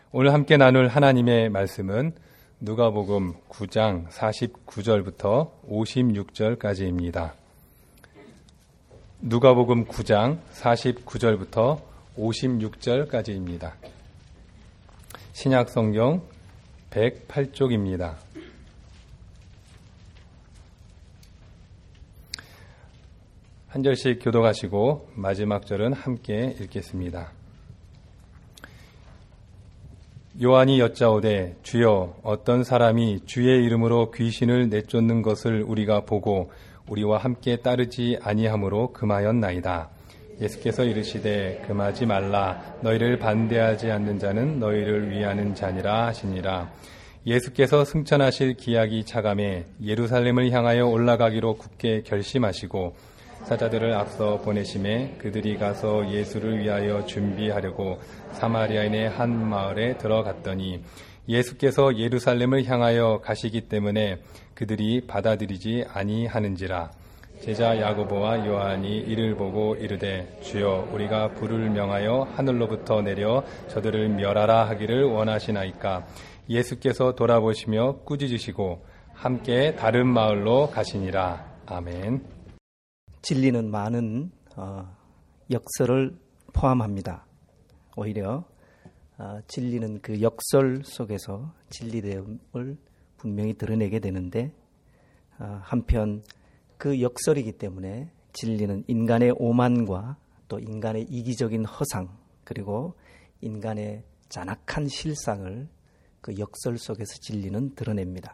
오늘 함께 나눌 하나님의 말씀은 누가복음 9장 49절부터 56절까지입니다. 누가복음 9장 49절부터 56절까지입니다. 신약성경 108쪽입니다. 한 절씩 교독하시고 마지막 절은 함께 읽겠습니다. 요한이 여짜오되 주여 어떤 사람이 주의 이름으로 귀신을 내쫓는 것을 우리가 보고 우리와 함께 따르지 아니하므로 금하였나이다. 예수께서 이르시되 금하지 말라. 너희를 반대하지 않는 자는 너희를 위하는 자니라 하시니라. 예수께서 승천하실 기약이 차감해 예루살렘을 향하여 올라가기로 굳게 결심하시고 사자들을 앞서 보내심에 그들이 가서 예수를 위하여 준비하려고 사마리아인의 한 마을에 들어갔더니 예수께서 예루살렘을 향하여 가시기 때문에 그들이 받아들이지 아니하는지라. 제자 야고보와 요한이 이를 보고 이르되 주여 우리가 불을 명하여 하늘로부터 내려 저들을 멸하라 하기를 원하시나이까. 예수께서 돌아보시며 꾸짖으시고 함께 다른 마을로 가시니라. 아멘. 진리는 많은 역설을 포함합니다. 오히려 진리는 그 역설 속에서 진리됨을 분명히 드러내게 되는데 한편 그 역설이기 때문에 진리는 인간의 오만과 또 인간의 이기적인 허상 그리고 인간의 잔악한 실상을 그 역설 속에서 진리는 드러냅니다.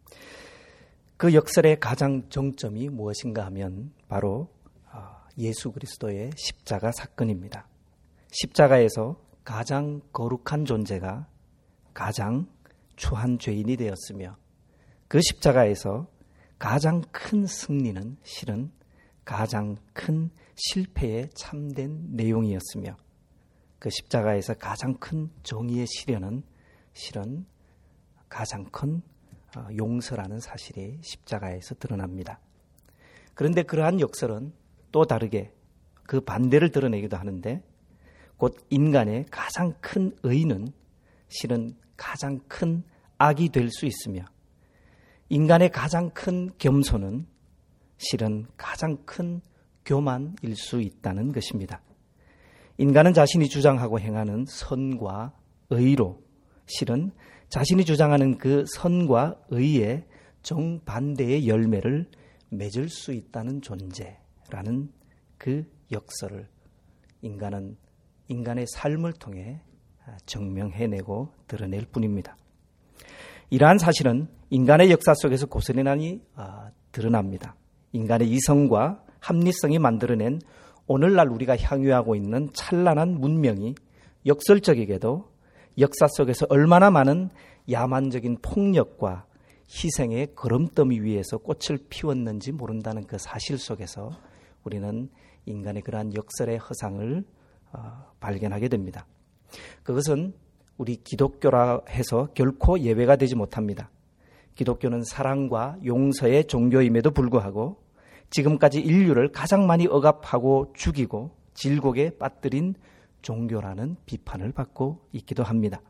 그 역설의 가장 정점이 무엇인가 하면 바로 예수 그리스도의 십자가 사건입니다. 십자가에서 가장 거룩한 존재가 가장 추한 죄인이 되었으며 그 십자가에서 가장 큰 승리는 실은 가장 큰 실패에 참된 내용이었으며 그 십자가에서 가장 큰 정의의 실현은 실은 가장 큰 용서라는 사실이 십자가에서 드러납니다. 그런데 그러한 역설은 또 다르게 그 반대를 드러내기도 하는데 곧 인간의 가장 큰 의는 실은 가장 큰 악이 될 수 있으며 인간의 가장 큰 겸손은 실은 가장 큰 교만일 수 있다는 것입니다. 인간은 자신이 주장하고 행하는 선과 의로 실은 자신이 주장하는 그 선과 의의 정반대의 열매를 맺을 수 있다는 존재라는 그 역설을 인간은 인간의 삶을 통해 증명해내고 드러낼 뿐입니다. 이러한 사실은 인간의 역사 속에서 고스란히 드러납니다. 인간의 이성과 합리성이 만들어낸 오늘날 우리가 향유하고 있는 찬란한 문명이 역설적이게도 역사 속에서 얼마나 많은 야만적인 폭력과 희생의 거름더미 위에서 꽃을 피웠는지 모른다는 그 사실 속에서 우리는 인간의 그러한 역설의 허상을 발견하게 됩니다. 그것은 우리 기독교라 해서 결코 예외가 되지 못합니다. 기독교는 사랑과 용서의 종교임에도 불구하고 지금까지 인류를 가장 많이 억압하고 죽이고 질곡에 빠뜨린 종교라는 비판을 받고 있기도 합니다.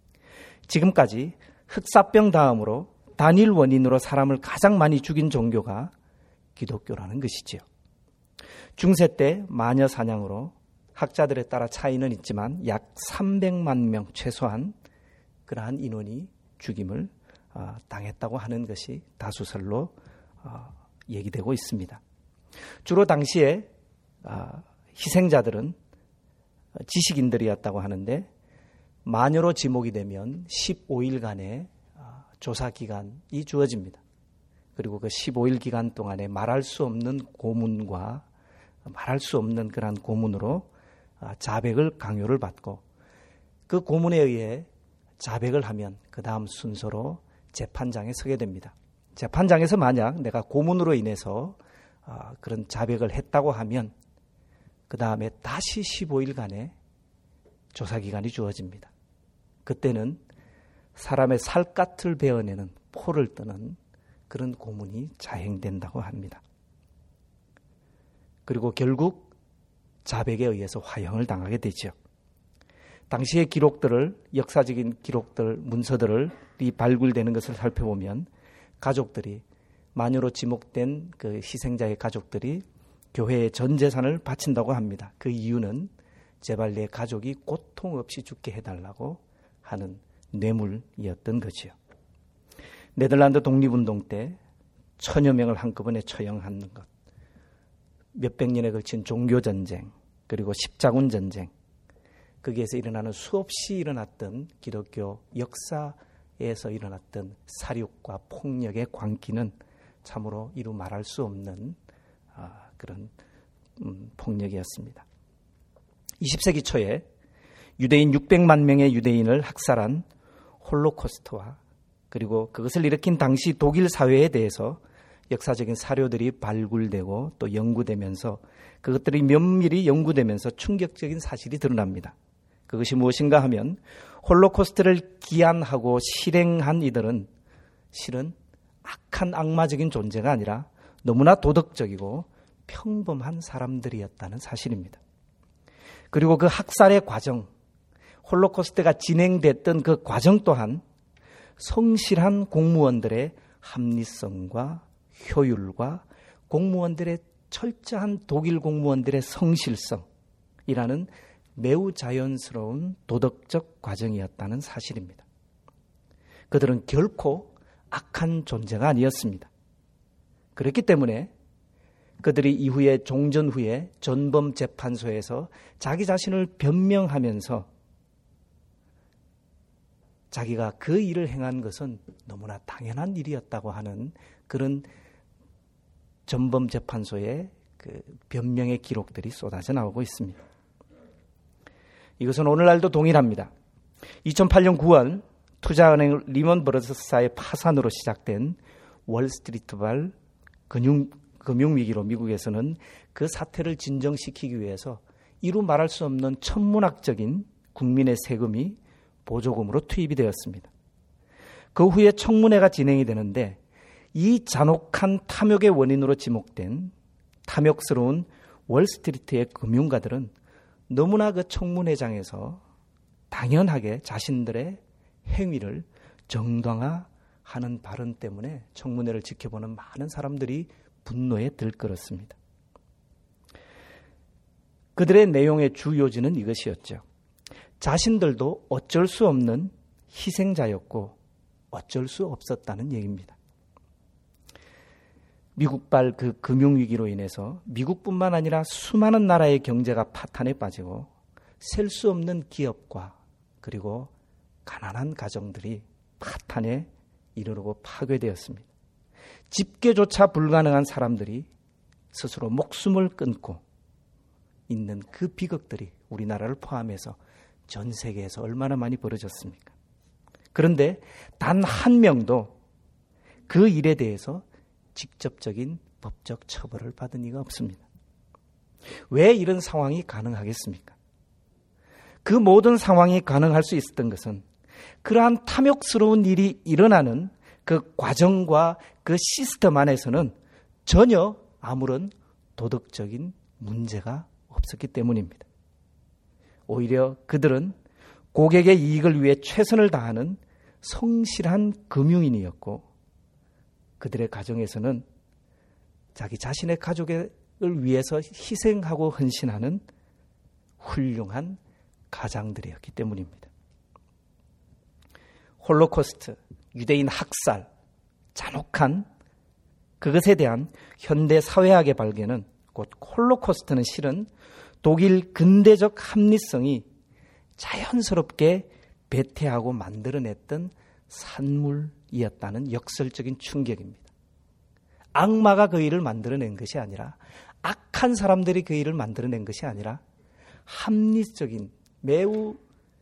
지금까지 흑사병 다음으로 단일 원인으로 사람을 가장 많이 죽인 종교가 기독교라는 것이지요. 중세 때 마녀 사냥으로 학자들에 따라 차이는 있지만 약 300만 명 최소한 그러한 인원이 죽임을 당했다고 하는 것이 다수설로 얘기되고 있습니다. 주로 당시에 희생자들은 지식인들이었다고 하는데 마녀로 지목이 되면 15일간의 조사 기간이 주어집니다. 그리고 그 15일 기간 동안에 말할 수 없는 고문과 말할 수 없는 그러한 고문으로 자백을 강요를 받고 그 고문에 의해 자백을 하면 그 다음 순서로 재판장에 서게 됩니다. 재판장에서 만약 내가 고문으로 인해서 그런 자백을 했다고 하면 그 다음에 다시 15일간의 조사기간이 주어집니다. 그때는 사람의 살갗을 베어내는 포를 뜨는 그런 고문이 자행된다고 합니다. 그리고 결국 자백에 의해서 화형을 당하게 되죠. 당시의 기록들을, 역사적인 기록들, 문서들이 발굴되는 것을 살펴보면 가족들이, 마녀로 지목된 그 희생자의 가족들이 교회에 전 재산을 바친다고 합니다. 그 이유는 제발 내 가족이 고통 없이 죽게 해달라고 하는 뇌물이었던 거지요. 네덜란드 독립운동 때 1000여 명을 한꺼번에 처형하는 것, 몇백 년에 걸친 종교전쟁, 그리고 십자군 전쟁, 거기에서 일어나는 수없이 일어났던 기독교 역사에서 일어났던 사륙과 폭력의 광기는 참으로 이루 말할 수 없는 그런 폭력이었습니다. 20세기 초에 유대인 600만 명의 유대인을 학살한 홀로코스트와 그리고 그것을 일으킨 당시 독일 사회에 대해서 역사적인 사료들이 발굴되고 또 연구되면서 그것들이 면밀히 연구되면서 충격적인 사실이 드러납니다. 그것이 무엇인가 하면 홀로코스트를 기한하고 실행한 이들은 실은 악한 악마적인 존재가 아니라 너무나 도덕적이고 평범한 사람들이었다는 사실입니다. 그리고 그 학살의 과정, 홀로코스트가 진행됐던 그 과정 또한 성실한 공무원들의 합리성과 효율과 공무원들의 철저한 독일 공무원들의 성실성이라는 매우 자연스러운 도덕적 과정이었다는 사실입니다. 그들은 결코 악한 존재가 아니었습니다. 그렇기 때문에 그들이 이후에 종전 후에 전범재판소에서 자기 자신을 변명하면서 자기가 그 일을 행한 것은 너무나 당연한 일이었다고 하는 그런 전범재판소의 그 변명의 기록들이 쏟아져 나오고 있습니다. 이것은 오늘날도 동일합니다. 2008년 9월 투자은행 리먼 브러더스사의 파산으로 시작된 월스트리트발 금융위기로 미국에서는 그 사태를 진정시키기 위해서 이루 말할 수 없는 천문학적인 국민의 세금이 보조금으로 투입이 되었습니다. 그 후에 청문회가 진행이 되는데 이 잔혹한 탐욕의 원인으로 지목된 탐욕스러운 월스트리트의 금융가들은 너무나 그 청문회장에서 당연하게 자신들의 행위를 정당화하는 발언 때문에 청문회를 지켜보는 많은 사람들이 분노에 들끓었습니다. 그들의 내용의 주 요지는 이것이었죠. 자신들도 어쩔 수 없는 희생자였고 어쩔 수 없었다는 얘기입니다. 미국발 그 금융위기로 인해서 미국뿐만 아니라 수많은 나라의 경제가 파탄에 빠지고 셀 수 없는 기업과 그리고 가난한 가정들이 파탄에 이르르고 파괴되었습니다. 집계조차 불가능한 사람들이 스스로 목숨을 끊고 있는 그 비극들이 우리나라를 포함해서 전 세계에서 얼마나 많이 벌어졌습니까? 그런데 단 한 명도 그 일에 대해서 직접적인 법적 처벌을 받은 이가 없습니다. 왜 이런 상황이 가능하겠습니까? 그 모든 상황이 가능할 수 있었던 것은 그러한 탐욕스러운 일이 일어나는 그 과정과 그 시스템 안에서는 전혀 아무런 도덕적인 문제가 없었기 때문입니다. 오히려 그들은 고객의 이익을 위해 최선을 다하는 성실한 금융인이었고 그들의 가정에서는 자기 자신의 가족을 위해서 희생하고 헌신하는 훌륭한 가장들이었기 때문입니다. 홀로코스트, 유대인 학살, 잔혹한 그것에 대한 현대 사회학의 발견은 곧 홀로코스트는 실은 독일 근대적 합리성이 자연스럽게 배태하고 만들어냈던 산물이었다는 역설적인 충격입니다. 악마가 그 일을 만들어낸 것이 아니라 악한 사람들이 그 일을 만들어낸 것이 아니라 합리적인 매우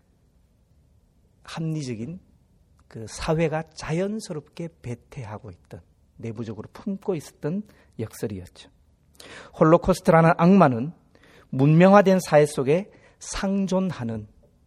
합리적인 그 사회가 자연스럽게 배태하고 있던 내부적으로 품고 있었던 역설이었죠. 홀로코스트라는 악마는 문명화된 사회 속에 상존하는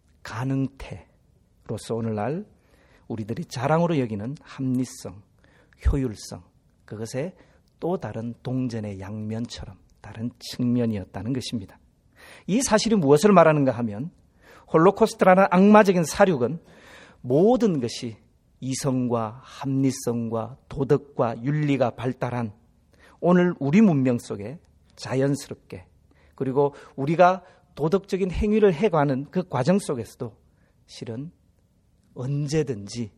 가능태로서 오늘날 우리들이 자랑으로 여기는 합리성, 효율성, 그것의 또 다른 동전의 양면처럼 다른 측면이었다는 것입니다. 이 사실이 무엇을 말하는가 하면 홀로코스트라는 악마적인 사륙은 모든 것이 이성과 합리성과 도덕과 윤리가 발달한 오늘 우리 문명 속에 자연스럽게, 그리고 우리가 도덕적인 행위를 해가는 그 과정 속에서도 실은 언제든지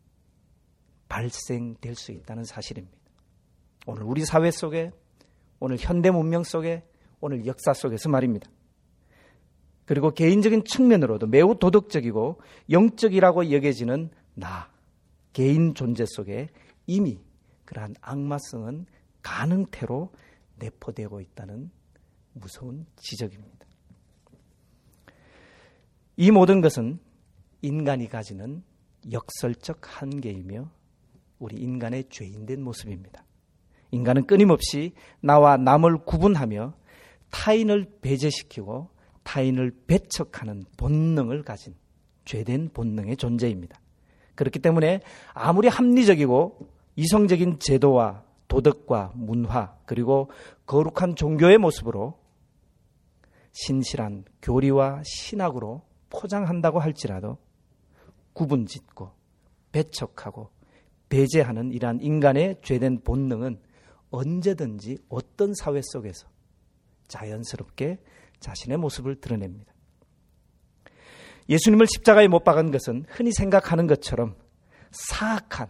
발생될 수 있다는 사실입니다. 오늘 우리 사회 속에, 오늘 현대 문명 속에, 오늘 역사 속에서 말입니다. 그리고 개인적인 측면으로도 매우 도덕적이고 영적이라고 여겨지는 개인 존재 속에 이미 그러한 악마성은 가능태로 내포되고 있다는 무서운 지적입니다. 이 모든 것은 인간이 가지는 역설적 한계이며 우리 인간의 죄인된 모습입니다. 인간은 끊임없이 나와 남을 구분하며 타인을 배제시키고 타인을 배척하는 본능을 가진 죄된 본능의 존재입니다. 그렇기 때문에 아무리 합리적이고 이성적인 제도와 도덕과 문화, 그리고 거룩한 종교의 모습으로 신실한 교리와 신학으로 포장한다고 할지라도 구분짓고 배척하고 배제하는 이러한 인간의 죄된 본능은 언제든지 어떤 사회 속에서 자연스럽게 자신의 모습을 드러냅니다. 예수님을 십자가에 못 박은 것은 흔히 생각하는 것처럼 사악한,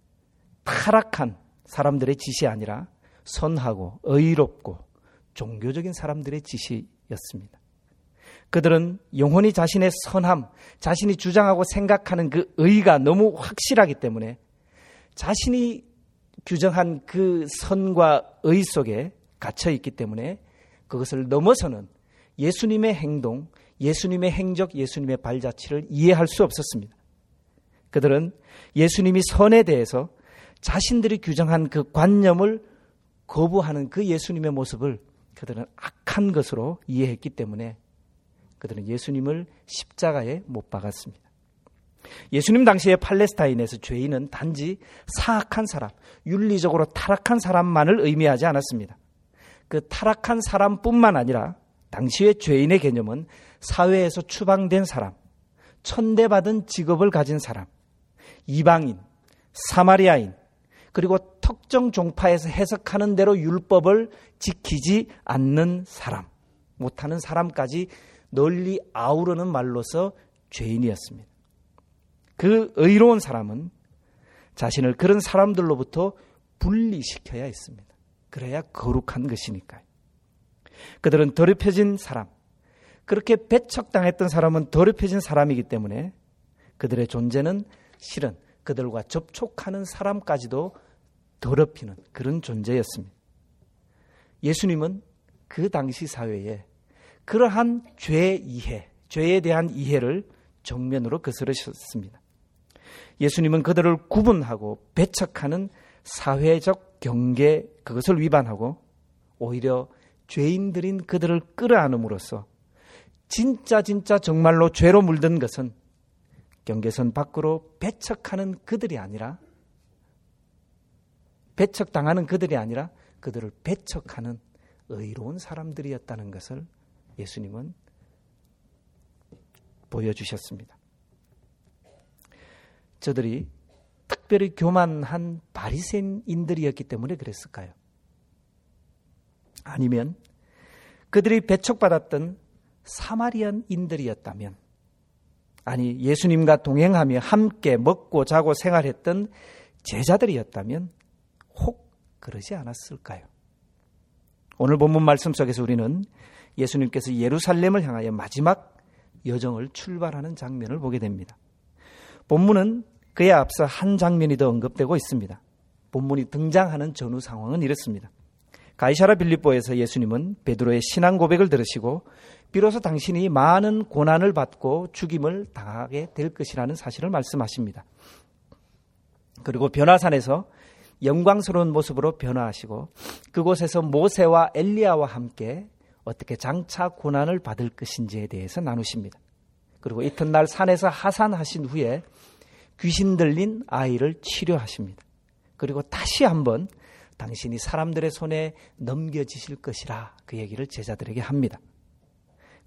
타락한 사람들의 짓이 아니라 선하고 의롭고 종교적인 사람들의 짓이었습니다. 그들은 영혼이 자신의 선함, 자신이 주장하고 생각하는 그 의가 너무 확실하기 때문에 자신이 규정한 그 선과 의 속에 갇혀 있기 때문에 그것을 넘어서는 예수님의 행동, 예수님의 행적, 예수님의 발자취를 이해할 수 없었습니다. 그들은 예수님이 선에 대해서 자신들이 규정한 그 관념을 거부하는 그 예수님의 모습을 그들은 악한 것으로 이해했기 때문에 그들은 예수님을 십자가에 못 박았습니다. 예수님 당시에 팔레스타인에서 죄인은 단지 사악한 사람, 윤리적으로 타락한 사람만을 의미하지 않았습니다. 그 타락한 사람뿐만 아니라 당시의 죄인의 개념은 사회에서 추방된 사람, 천대받은 직업을 가진 사람, 이방인, 사마리아인, 그리고 특정 종파에서 해석하는 대로 율법을 지키지 않는 사람, 못하는 사람까지 널리 아우르는 말로서 죄인이었습니다. 그 의로운 사람은 자신을 그런 사람들로부터 분리시켜야 했습니다. 그래야 거룩한 것이니까요. 그들은 더럽혀진 사람, 그렇게 배척당했던 사람은 더럽혀진 사람이기 때문에 그들의 존재는 실은 그들과 접촉하는 사람까지도 더럽히는 그런 존재였습니다. 예수님은 그 당시 사회에 그러한 죄에 대한 이해를 정면으로 거스르셨습니다. 예수님은 그들을 구분하고 배척하는 사회적 경계, 그것을 위반하고 오히려 죄인들인 그들을 끌어안음으로써 진짜 정말로 죄로 물든 것은 경계선 밖으로 배척하는 그들이 아니라, 배척당하는 그들이 아니라 그들을 배척하는 의로운 사람들이었다는 것을 예수님은 보여주셨습니다. 저들이 특별히 교만한 바리새인들이었기 때문에 그랬을까요? 아니면 그들이 배척받았던 사마리안인들이었다면, 아니 예수님과 동행하며 함께 먹고 자고 생활했던 제자들이었다면 혹 그러지 않았을까요? 오늘 본문 말씀 속에서 우리는 예수님께서 예루살렘을 향하여 마지막 여정을 출발하는 장면을 보게 됩니다. 본문은 그에 앞서 한 장면이 더 언급되고 있습니다. 본문이 등장하는 전후 상황은 이렇습니다. 가이사랴 빌립보에서 예수님은 베드로의 신앙 고백을 들으시고 비로소 당신이 많은 고난을 받고 죽임을 당하게 될 것이라는 사실을 말씀하십니다. 그리고 변화산에서 영광스러운 모습으로 변화하시고 그곳에서 모세와 엘리야와 함께 어떻게 장차 고난을 받을 것인지에 대해서 나누십니다. 그리고 이튿날 산에서 하산하신 후에 귀신 들린 아이를 치료하십니다. 그리고 다시 한번 당신이 사람들의 손에 넘겨지실 것이라 그 얘기를 제자들에게 합니다.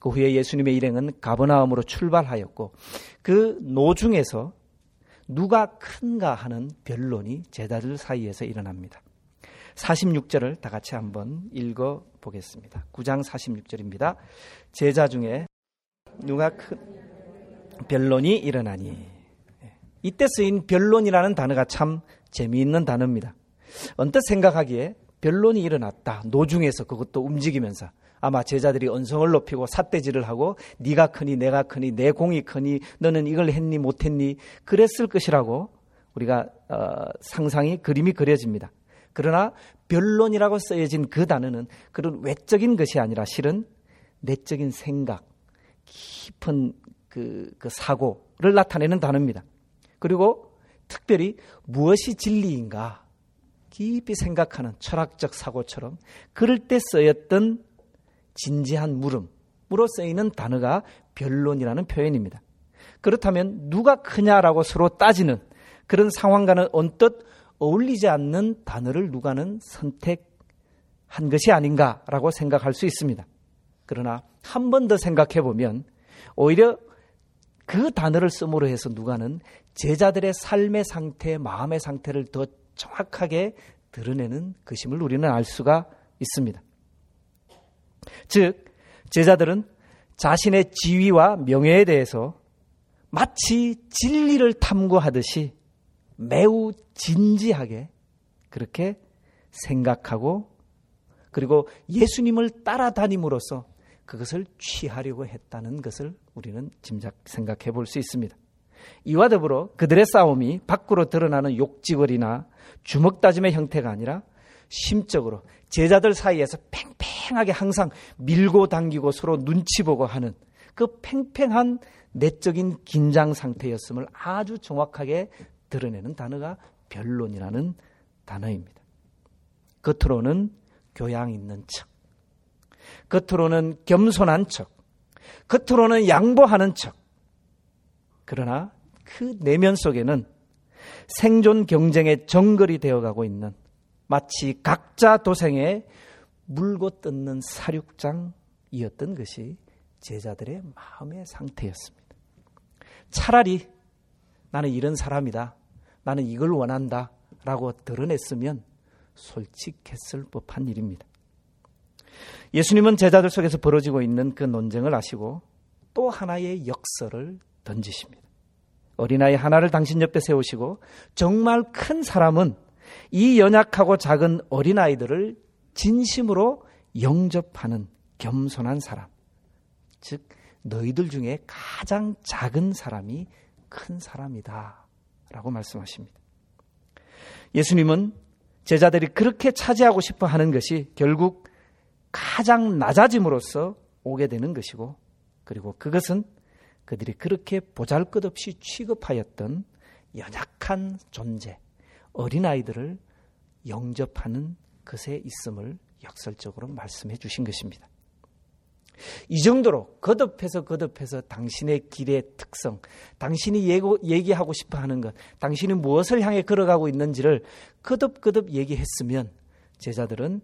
그 후에 예수님의 일행은 가버나움으로 출발하였고 그 노중에서 누가 큰가 하는 변론이 제자들 사이에서 일어납니다. 46절을 다 같이 한번 읽어보겠습니다. 9장 46절입니다. 제자 중에 누가 큰 변론이 일어나니. 이때 쓰인 변론이라는 단어가 참 재미있는 단어입니다. 언뜻 생각하기에 변론이 일어났다. 노중에서 그것도 움직이면서 아마 제자들이 언성을 높이고 삿대질을 하고 네가 크니 내가 크니 내 공이 크니 너는 이걸 했니 못했니 그랬을 것이라고 우리가 상상이 그림이 그려집니다. 그러나 변론이라고 쓰여진 그 단어는 그런 외적인 것이 아니라 실은 내적인 생각, 깊은 그 사고를 나타내는 단어입니다. 그리고 특별히 무엇이 진리인가 깊이 생각하는 철학적 사고처럼 그럴 때 쓰였던 진지한 물음으로 쓰이는 단어가 변론이라는 표현입니다. 그렇다면 누가 크냐라고 서로 따지는 그런 상황과는 언뜻 어울리지 않는 단어를 누가는 선택한 것이 아닌가라고 생각할 수 있습니다. 그러나 한 번 더 생각해 보면 오히려 그 단어를 쓰므로 해서 누가는 제자들의 삶의 상태, 마음의 상태를 더 정확하게 드러내는 것임을 우리는 알 수가 있습니다. 즉, 제자들은 자신의 지위와 명예에 대해서 마치 진리를 탐구하듯이 매우 진지하게 그렇게 생각하고 그리고 예수님을 따라다님으로써 그것을 취하려고 했다는 것을 우리는 생각해 볼 수 있습니다. 이와 더불어 그들의 싸움이 밖으로 드러나는 욕지거리나 주먹다짐의 형태가 아니라 심적으로 제자들 사이에서 팽팽하게 항상 밀고 당기고 서로 눈치 보고 하는 그 팽팽한 내적인 긴장 상태였음을 아주 정확하게 드러내는 단어가 변론이라는 단어입니다. 겉으로는 교양 있는 척, 겉으로는 겸손한 척, 겉으로는 양보하는 척. 그러나 그 내면 속에는 생존 경쟁의 정글이 되어가고 있는 마치 각자 도생에 물고 뜯는 사육장이었던 것이 제자들의 마음의 상태였습니다. 차라리 나는 이런 사람이다, 나는 이걸 원한다 라고 드러냈으면 솔직했을 법한 일입니다. 예수님은 제자들 속에서 벌어지고 있는 그 논쟁을 아시고 또 하나의 역설을 던지십니다. 어린아이 하나를 당신 옆에 세우시고 정말 큰 사람은 이 연약하고 작은 어린아이들을 진심으로 영접하는 겸손한 사람, 즉 너희들 중에 가장 작은 사람이 큰 사람이다 라고 말씀하십니다. 예수님은 제자들이 그렇게 차지하고 싶어 하는 것이 결국 가장 낮아짐으로써 오게 되는 것이고, 그리고 그것은 그들이 그렇게 보잘것없이 취급하였던 연약한 존재, 어린아이들을 영접하는 것에 있음을 역설적으로 말씀해 주신 것입니다. 이 정도로 거듭해서 당신의 길의 특성, 당신이 얘기하고 싶어 하는 것, 당신이 무엇을 향해 걸어가고 있는지를 거듭 얘기했으면 제자들은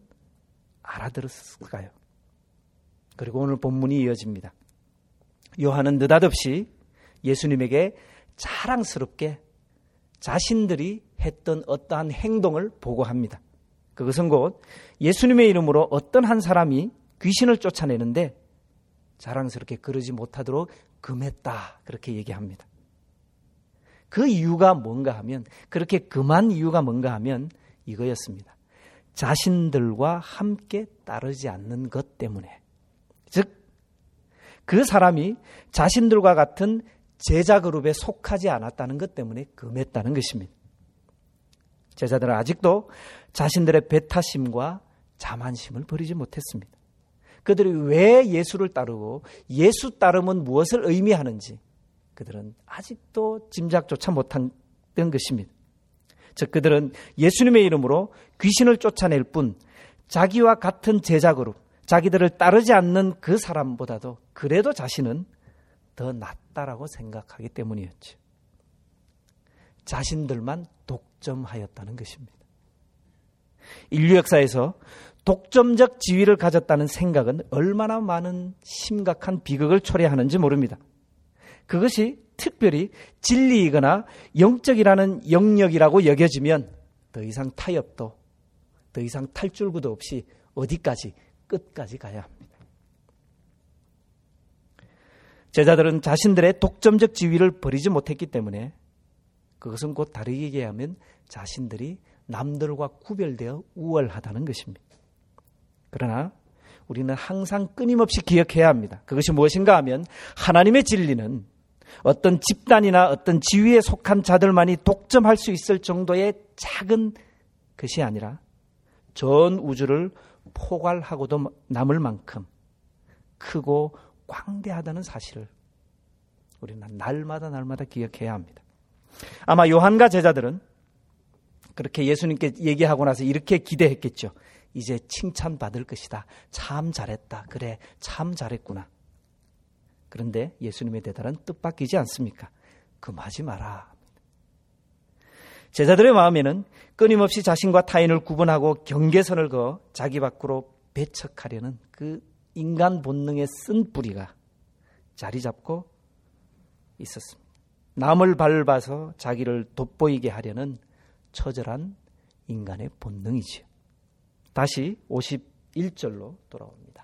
알아들었을까요? 그리고 오늘 본문이 이어집니다. 요한은 느닷없이 예수님에게 자랑스럽게 자신들이 했던 어떠한 행동을 보고합니다. 그것은 곧 예수님의 이름으로 어떤 한 사람이 귀신을 쫓아내는데 자랑스럽게 그러지 못하도록 금했다, 그렇게 얘기합니다. 그 이유가 뭔가 하면, 그렇게 금한 이유가 뭔가 하면 이거였습니다. 자신들과 함께 따르지 않는 것 때문에, 즉 그 사람이 자신들과 같은 제자 그룹에 속하지 않았다는 것 때문에 금했다는 것입니다. 제자들은 아직도 자신들의 배타심과 자만심을 버리지 못했습니다. 그들이 왜 예수를 따르고 예수 따름은 무엇을 의미하는지 그들은 아직도 짐작조차 못한 것입니다. 즉 그들은 예수님의 이름으로 귀신을 쫓아낼 뿐 자기와 같은 제자 그룹, 자기들을 따르지 않는 그 사람보다도 그래도 자신은 더 낫다라고 생각하기 때문이었죠. 자신들만 독점하였다는 것입니다. 인류 역사에서 독점적 지위를 가졌다는 생각은 얼마나 많은 심각한 비극을 초래하는지 모릅니다. 그것이 특별히 진리이거나 영적이라는 영역이라고 여겨지면 더 이상 타협도, 더 이상 탈출구도 없이 어디까지, 끝까지 가야 합니다. 제자들은 자신들의 독점적 지위를 버리지 못했기 때문에 그것은 곧 다르게 얘기하면 자신들이 남들과 구별되어 우월하다는 것입니다. 그러나 우리는 항상 끊임없이 기억해야 합니다. 그것이 무엇인가 하면 하나님의 진리는 어떤 집단이나 어떤 지위에 속한 자들만이 독점할 수 있을 정도의 작은 것이 아니라 전 우주를 포괄하고도 남을 만큼 크고 광대하다는 사실을 우리는 날마다 기억해야 합니다. 아마 요한과 제자들은 그렇게 예수님께 얘기하고 나서 이렇게 기대했겠죠. 이제 칭찬받을 것이다. 참 잘했다. 그래, 참 잘했구나. 그런데 예수님의 대답은 뜻밖이지 않습니까? 금하지 마라. 제자들의 마음에는 끊임없이 자신과 타인을 구분하고 경계선을 그어 자기 밖으로 배척하려는 그 인간 본능의 쓴 뿌리가 자리 잡고 있었습니다. 남을 밟아서 자기를 돋보이게 하려는 처절한 인간의 본능이지요. 다시 51절로 돌아옵니다.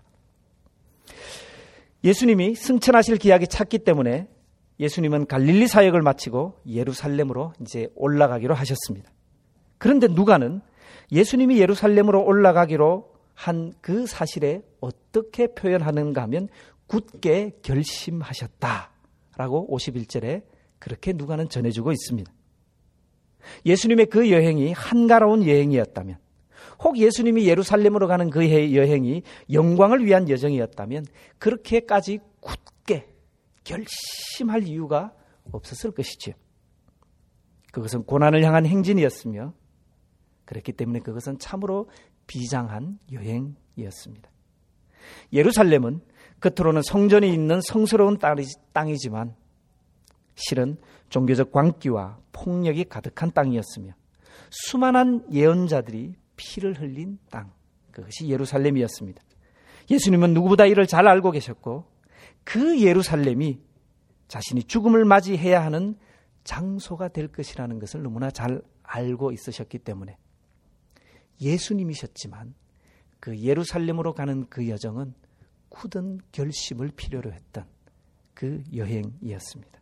예수님이 승천하실 기약이 찼기 때문에 예수님은 갈릴리 사역을 마치고 예루살렘으로 이제 올라가기로 하셨습니다. 그런데 누가는 예수님이 예루살렘으로 올라가기로 한 그 사실에 어떻게 표현하는가 하면 굳게 결심하셨다라고 51절에 그렇게 누가는 전해주고 있습니다. 예수님의 그 여행이 한가로운 여행이었다면, 혹 예수님이 예루살렘으로 가는 그 여행이 영광을 위한 여정이었다면 그렇게까지 굳게 결심할 이유가 없었을 것이지요. 그것은 고난을 향한 행진이었으며 그렇기 때문에 그것은 참으로 비장한 여행이었습니다. 예루살렘은 겉으로는 성전이 있는 성스러운 땅이지만 실은 종교적 광기와 폭력이 가득한 땅이었으며 수많은 예언자들이 피를 흘린 땅, 그것이 예루살렘이었습니다. 예수님은 누구보다 이를 잘 알고 계셨고 그 예루살렘이 자신이 죽음을 맞이해야 하는 장소가 될 것이라는 것을 너무나 잘 알고 있으셨기 때문에 예수님이셨지만 그 예루살렘으로 가는 그 여정은 굳은 결심을 필요로 했던 그 여행이었습니다.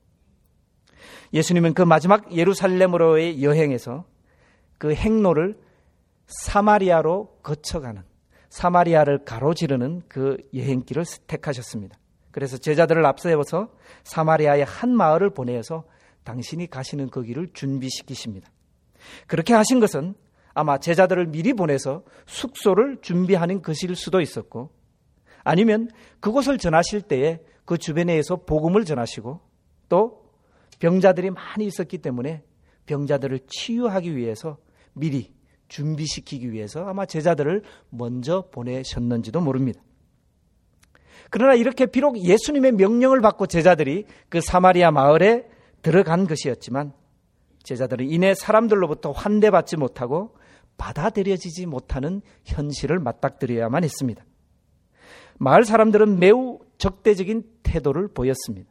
예수님은 그 마지막 예루살렘으로의 여행에서 그 행로를 사마리아로 거쳐가는, 사마리아를 가로지르는 그 여행길을 택하셨습니다. 그래서 제자들을 앞세워서 사마리아의 한 마을을 보내어서 당신이 가시는 그 길을 준비시키십니다. 그렇게 하신 것은 아마 제자들을 미리 보내서 숙소를 준비하는 것일 수도 있었고, 아니면 그곳을 전하실 때에 그 주변에서 복음을 전하시고 또 병자들이 많이 있었기 때문에 병자들을 치유하기 위해서 미리 준비시키기 위해서 아마 제자들을 먼저 보내셨는지도 모릅니다. 그러나 이렇게 비록 예수님의 명령을 받고 제자들이 그 사마리아 마을에 들어간 것이었지만 제자들은 이내 사람들로부터 환대받지 못하고 받아들여지지 못하는 현실을 맞닥뜨려야만 했습니다. 마을 사람들은 매우 적대적인 태도를 보였습니다.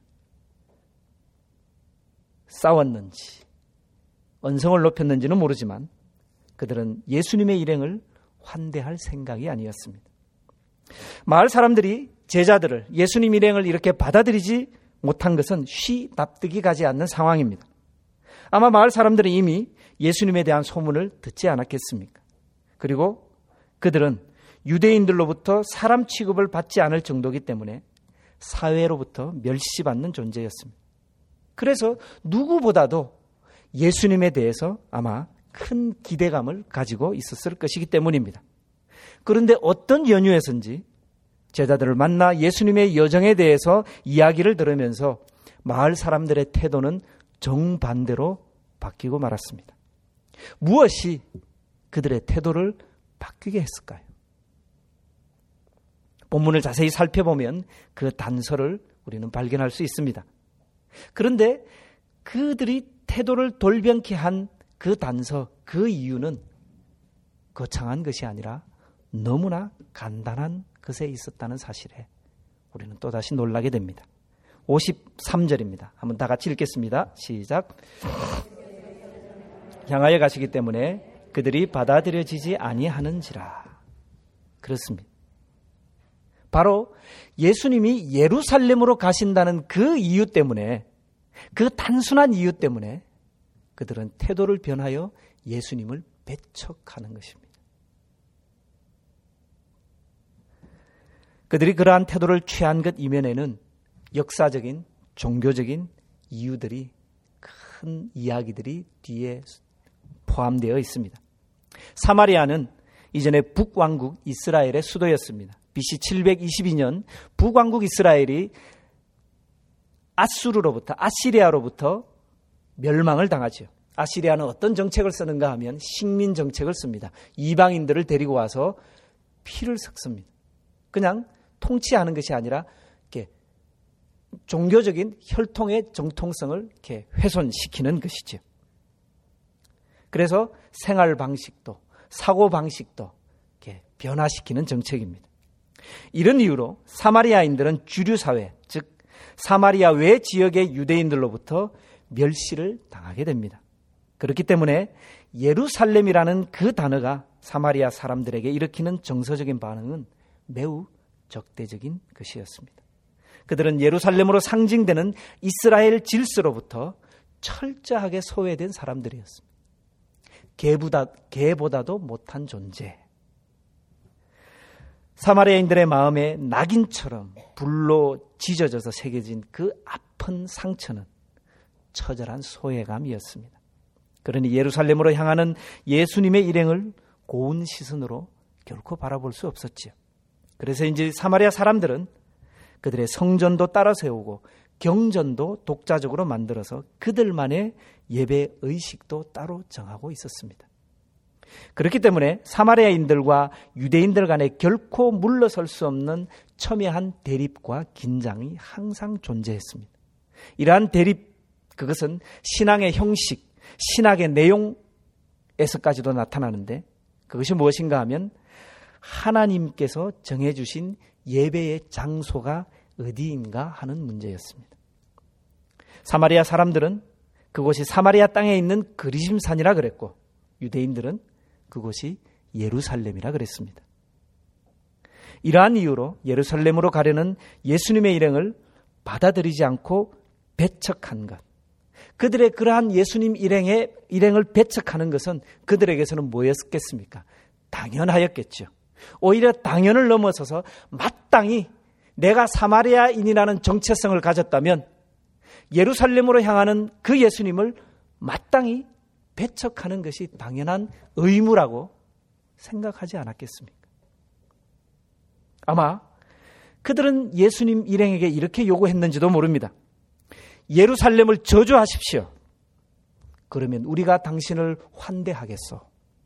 싸웠는지 언성을 높였는지는 모르지만 그들은 예수님의 일행을 환대할 생각이 아니었습니다. 마을 사람들이 제자들을, 예수님 일행을 이렇게 받아들이지 못한 것은 쉬 납득이 가지 않는 상황입니다. 아마 마을 사람들은 이미 예수님에 대한 소문을 듣지 않았겠습니까? 그리고 그들은 유대인들로부터 사람 취급을 받지 않을 정도이기 때문에 사회로부터 멸시받는 존재였습니다. 그래서 누구보다도 예수님에 대해서 아마 큰 기대감을 가지고 있었을 것이기 때문입니다. 그런데 어떤 연유에서인지 제자들을 만나 예수님의 여정에 대해서 이야기를 들으면서 마을 사람들의 태도는 정반대로 바뀌고 말았습니다. 무엇이 그들의 태도를 바뀌게 했을까요? 본문을 자세히 살펴보면 그 단서를 우리는 발견할 수 있습니다. 그런데 그들이 태도를 돌변케 한 그 단서, 그 이유는 거창한 것이 아니라 너무나 간단한 것에 있었다는 사실에 우리는 또다시 놀라게 됩니다. 53절입니다. 한번 다 같이 읽겠습니다. 시작. 향하여 가시기 때문에 그들이 받아들여지지 아니하는지라. 그렇습니다. 바로 예수님이 예루살렘으로 가신다는 그 이유 때문에, 그 단순한 이유 때문에 그들은 태도를 변하여 예수님을 배척하는 것입니다. 그들이 그러한 태도를 취한 것 이면에는 역사적인, 종교적인 이유들이, 큰 이야기들이 뒤에 포함되어 있습니다. 사마리아는 이전에 북왕국 이스라엘의 수도였습니다. BC 722년 북왕국 이스라엘이 아시리아로부터 멸망을 당하죠. 아시리아는 어떤 정책을 쓰는가 하면 식민 정책을 씁니다. 이방인들을 데리고 와서 피를 섞습니다. 그냥 통치하는 것이 아니라 이렇게 종교적인 혈통의 정통성을 이렇게 훼손시키는 것이죠. 그래서 생활 방식도, 사고 방식도 이렇게 변화시키는 정책입니다. 이런 이유로 사마리아인들은 주류 사회, 즉 사마리아 외 지역의 유대인들로부터 멸시를 당하게 됩니다. 그렇기 때문에 예루살렘이라는 그 단어가 사마리아 사람들에게 일으키는 정서적인 반응은 매우 적대적인 것이었습니다. 그들은 예루살렘으로 상징되는 이스라엘 질서로부터 철저하게 소외된 사람들이었습니다. 개보다도 못한 존재. 사마리아인들의 마음에 낙인처럼 불로 지져져서 새겨진 그 아픈 상처는 처절한 소외감이었습니다. 그러니 예루살렘으로 향하는 예수님의 일행을 고운 시선으로 결코 바라볼 수 없었지요. 그래서 이제 사마리아 사람들은 그들의 성전도 따라 세우고 경전도 독자적으로 만들어서 그들만의 예배 의식도 따로 정하고 있었습니다. 그렇기 때문에 사마리아인들과 유대인들 간에 결코 물러설 수 없는 첨예한 대립과 긴장이 항상 존재했습니다. 이러한 대립, 그것은 신앙의 형식, 신학의 내용에서까지도 나타나는데 그것이 무엇인가 하면 하나님께서 정해주신 예배의 장소가 어디인가 하는 문제였습니다. 사마리아 사람들은 그곳이 사마리아 땅에 있는 그리심산이라 그랬고 유대인들은 그곳이 예루살렘이라 그랬습니다. 이러한 이유로 예루살렘으로 가려는 예수님의 일행을 받아들이지 않고 배척한 것, 그들의 그러한 예수님 일행을 배척하는 것은 그들에게서는 뭐였겠습니까? 당연하였겠죠. 오히려 당연을 넘어서서 마땅히 내가 사마리아인이라는 정체성을 가졌다면 예루살렘으로 향하는 그 예수님을 마땅히 배척하는 것이 당연한 의무라고 생각하지 않았겠습니까? 아마 그들은 예수님 일행에게 이렇게 요구했는지도 모릅니다. 예루살렘을 저주하십시오. 그러면 우리가 당신을 환대하겠소.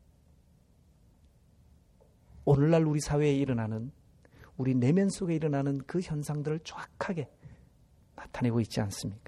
오늘날 우리 사회에 일어나는, 우리 내면 속에 일어나는 그 현상들을 정확하게 나타내고 있지 않습니까?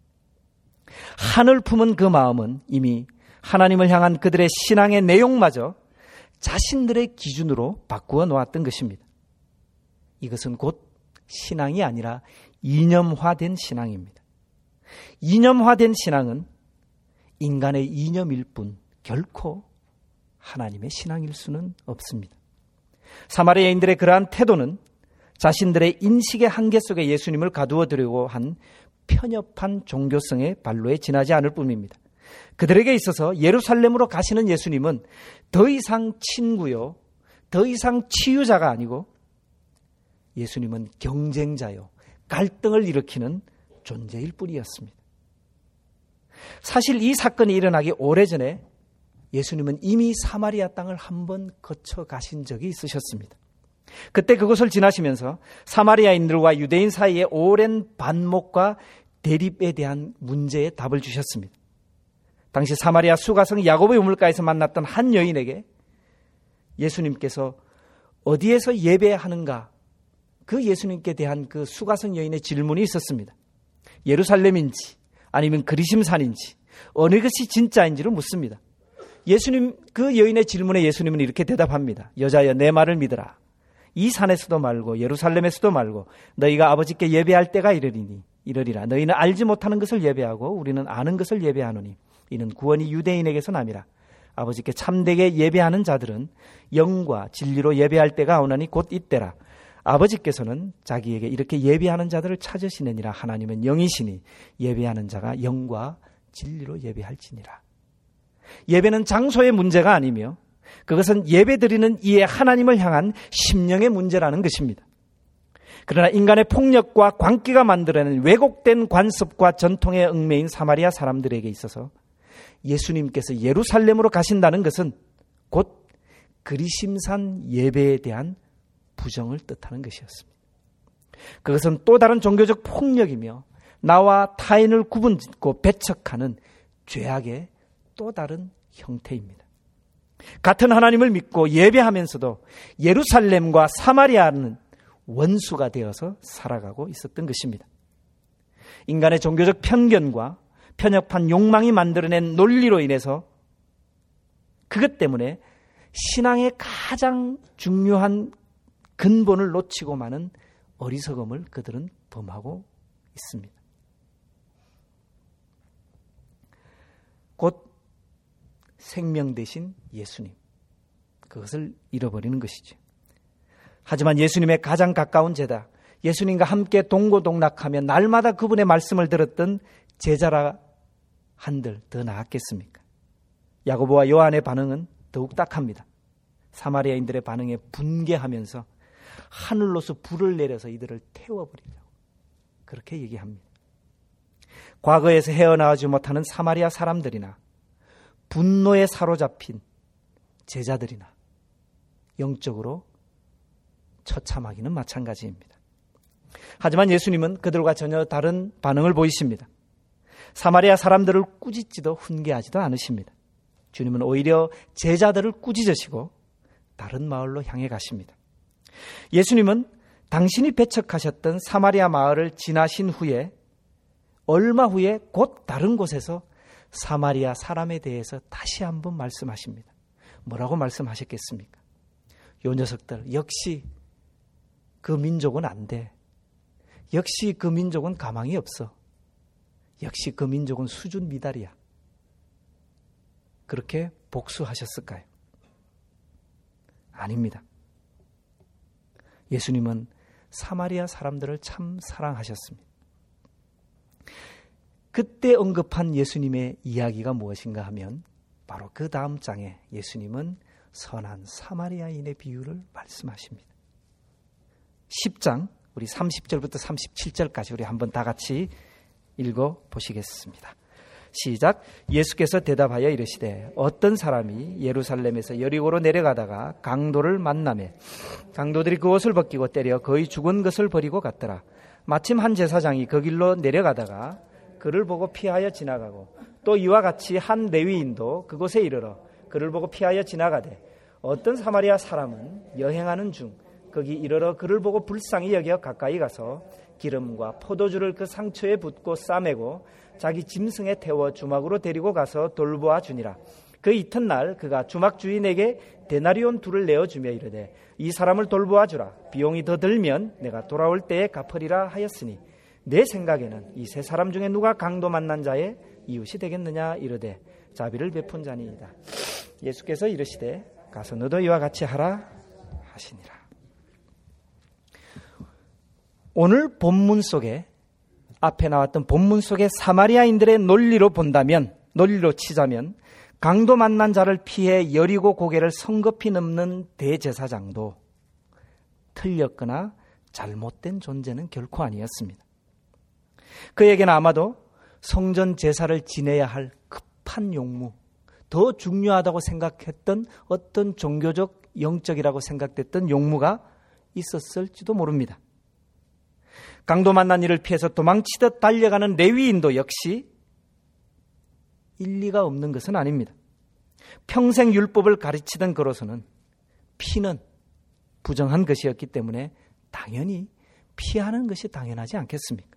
한을 품은 그 마음은 이미 하나님을 향한 그들의 신앙의 내용마저 자신들의 기준으로 바꾸어 놓았던 것입니다. 이것은 곧 신앙이 아니라 이념화된 신앙입니다. 이념화된 신앙은 인간의 이념일 뿐 결코 하나님의 신앙일 수는 없습니다. 사마리아인들의 그러한 태도는 자신들의 인식의 한계 속에 예수님을 가두어 두려고 한 편협한 종교성의 발로에 지나지 않을 뿐입니다. 그들에게 있어서 예루살렘으로 가시는 예수님은 더 이상 친구요, 더 이상 치유자가 아니고 예수님은 경쟁자요, 갈등을 일으키는 존재일 뿐이었습니다. 사실 이 사건이 일어나기 오래전에 예수님은 이미 사마리아 땅을 한번 거쳐 가신 적이 있으셨습니다. 그때 그곳을 지나시면서 사마리아인들과 유대인 사이에 오랜 반목과 대립에 대한 문제에 답을 주셨습니다. 당시 사마리아 수가성 야고보의 우물가에서 만났던 한 여인에게 예수님께서 어디에서 예배하는가, 그 예수님께 대한 그 수가성 여인의 질문이 있었습니다. 예루살렘인지 아니면 그리심산인지 어느 것이 진짜인지를 묻습니다. 그 여인의 질문에 예수님은 이렇게 대답합니다. 여자여, 내 말을 믿으라. 이 산에서도 말고 예루살렘에서도 말고 너희가 아버지께 예배할 때가 이르리라. 너희는 알지 못하는 것을 예배하고 우리는 아는 것을 예배하노니 이는 구원이 유대인에게서 남이라. 아버지께 참되게 예배하는 자들은 영과 진리로 예배할 때가 오나니 곧 이때라. 아버지께서는 자기에게 이렇게 예배하는 자들을 찾으시느니라. 하나님은 영이시니 예배하는 자가 영과 진리로 예배할지니라. 예배는 장소의 문제가 아니며 그것은 예배드리는 이의 하나님을 향한 심령의 문제라는 것입니다. 그러나 인간의 폭력과 광기가 만들어낸 왜곡된 관습과 전통에 얽매인 사마리아 사람들에게 있어서 예수님께서 예루살렘으로 가신다는 것은 곧 그리심산 예배에 대한 부정을 뜻하는 것이었습니다. 그것은 또 다른 종교적 폭력이며 나와 타인을 구분짓고 배척하는 죄악의 또 다른 형태입니다. 같은 하나님을 믿고 예배하면서도 예루살렘과 사마리아는 원수가 되어서 살아가고 있었던 것입니다. 인간의 종교적 편견과 편협한 욕망이 만들어낸 논리로 인해서 그것 때문에 신앙의 가장 중요한 근본을 놓치고 마는 어리석음을 그들은 범하고 있습니다. 곧 생명 대신 예수님, 그것을 잃어버리는 것이죠. 하지만 예수님의 가장 가까운 제자, 예수님과 함께 동고동락하며 날마다 그분의 말씀을 들었던 제자라 한들 더 나았겠습니까? 야고보와 요한의 반응은 더욱 딱합니다. 사마리아인들의 반응에 분개하면서 하늘로서 불을 내려서 이들을 태워버리려고 그렇게 얘기합니다. 과거에서 헤어나오지 못하는 사마리아 사람들이나 분노에 사로잡힌 제자들이나 영적으로 처참하기는 마찬가지입니다. 하지만 예수님은 그들과 전혀 다른 반응을 보이십니다. 사마리아 사람들을 꾸짖지도 훈계하지도 않으십니다. 주님은 오히려 제자들을 꾸짖으시고 다른 마을로 향해 가십니다. 예수님은 당신이 배척하셨던 사마리아 마을을 지나신 후에 얼마 후에 곧 다른 곳에서 사마리아 사람에 대해서 다시 한번 말씀하십니다. 뭐라고 말씀하셨겠습니까? 요 녀석들 역시 그 민족은 안 돼. 역시 그 민족은 가망이 없어. 역시 그 민족은 수준 미달이야. 그렇게 복수하셨을까요? 아닙니다. 예수님은 사마리아 사람들을 참 사랑하셨습니다. 그때 언급한 예수님의 이야기가 무엇인가 하면 바로 그 다음 장에 예수님은 선한 사마리아인의 비유를 말씀하십니다. 10장 우리 30절부터 37절까지 우리 한번 다 같이 읽어보시겠습니다. 시작. 예수께서 대답하여 이르시되 어떤 사람이 예루살렘에서 여리고로 내려가다가 강도를 만나매 강도들이 그 옷을 벗기고 때려 거의 죽은 것을 버리고 갔더라. 마침 한 제사장이 그 길로 내려가다가 그를 보고 피하여 지나가고 또 이와 같이 한 레위인도 그곳에 이르러 그를 보고 피하여 지나가되 어떤 사마리아 사람은 여행하는 중 거기 이르러 그를 보고 불쌍히 여겨 가까이 가서 기름과 포도주를 그 상처에 붓고 싸매고 자기 짐승에 태워 주막으로 데리고 가서 돌보아 주니라. 그 이튿날 그가 주막 주인에게 데나리온 2를 내어주며 이르되 이 사람을 돌보아 주라. 비용이 더 들면 내가 돌아올 때에 갚으리라 하였으니 내 생각에는 이 세 사람 중에 누가 강도 만난 자의 이웃이 되겠느냐 이르되 자비를 베푼 자니이다. 예수께서 이르시되 가서 너도 이와 같이 하라 하시니라. 오늘 본문 속에 앞에 나왔던 본문 속의 사마리아인들의 논리로 본다면, 논리로 치자면 강도 만난 자를 피해 여리고 고개를 성급히 넘는 대제사장도 틀렸거나 잘못된 존재는 결코 아니었습니다. 그에게는 아마도 성전 제사를 지내야 할 급한 용무, 더 중요하다고 생각했던 어떤 종교적, 영적이라고 생각됐던 용무가 있었을지도 모릅니다. 강도 만난 이를 피해서 도망치듯 달려가는 레위인도 역시 일리가 없는 것은 아닙니다. 평생 율법을 가르치던 그로서는 피는 부정한 것이었기 때문에 당연히 피하는 것이 당연하지 않겠습니까?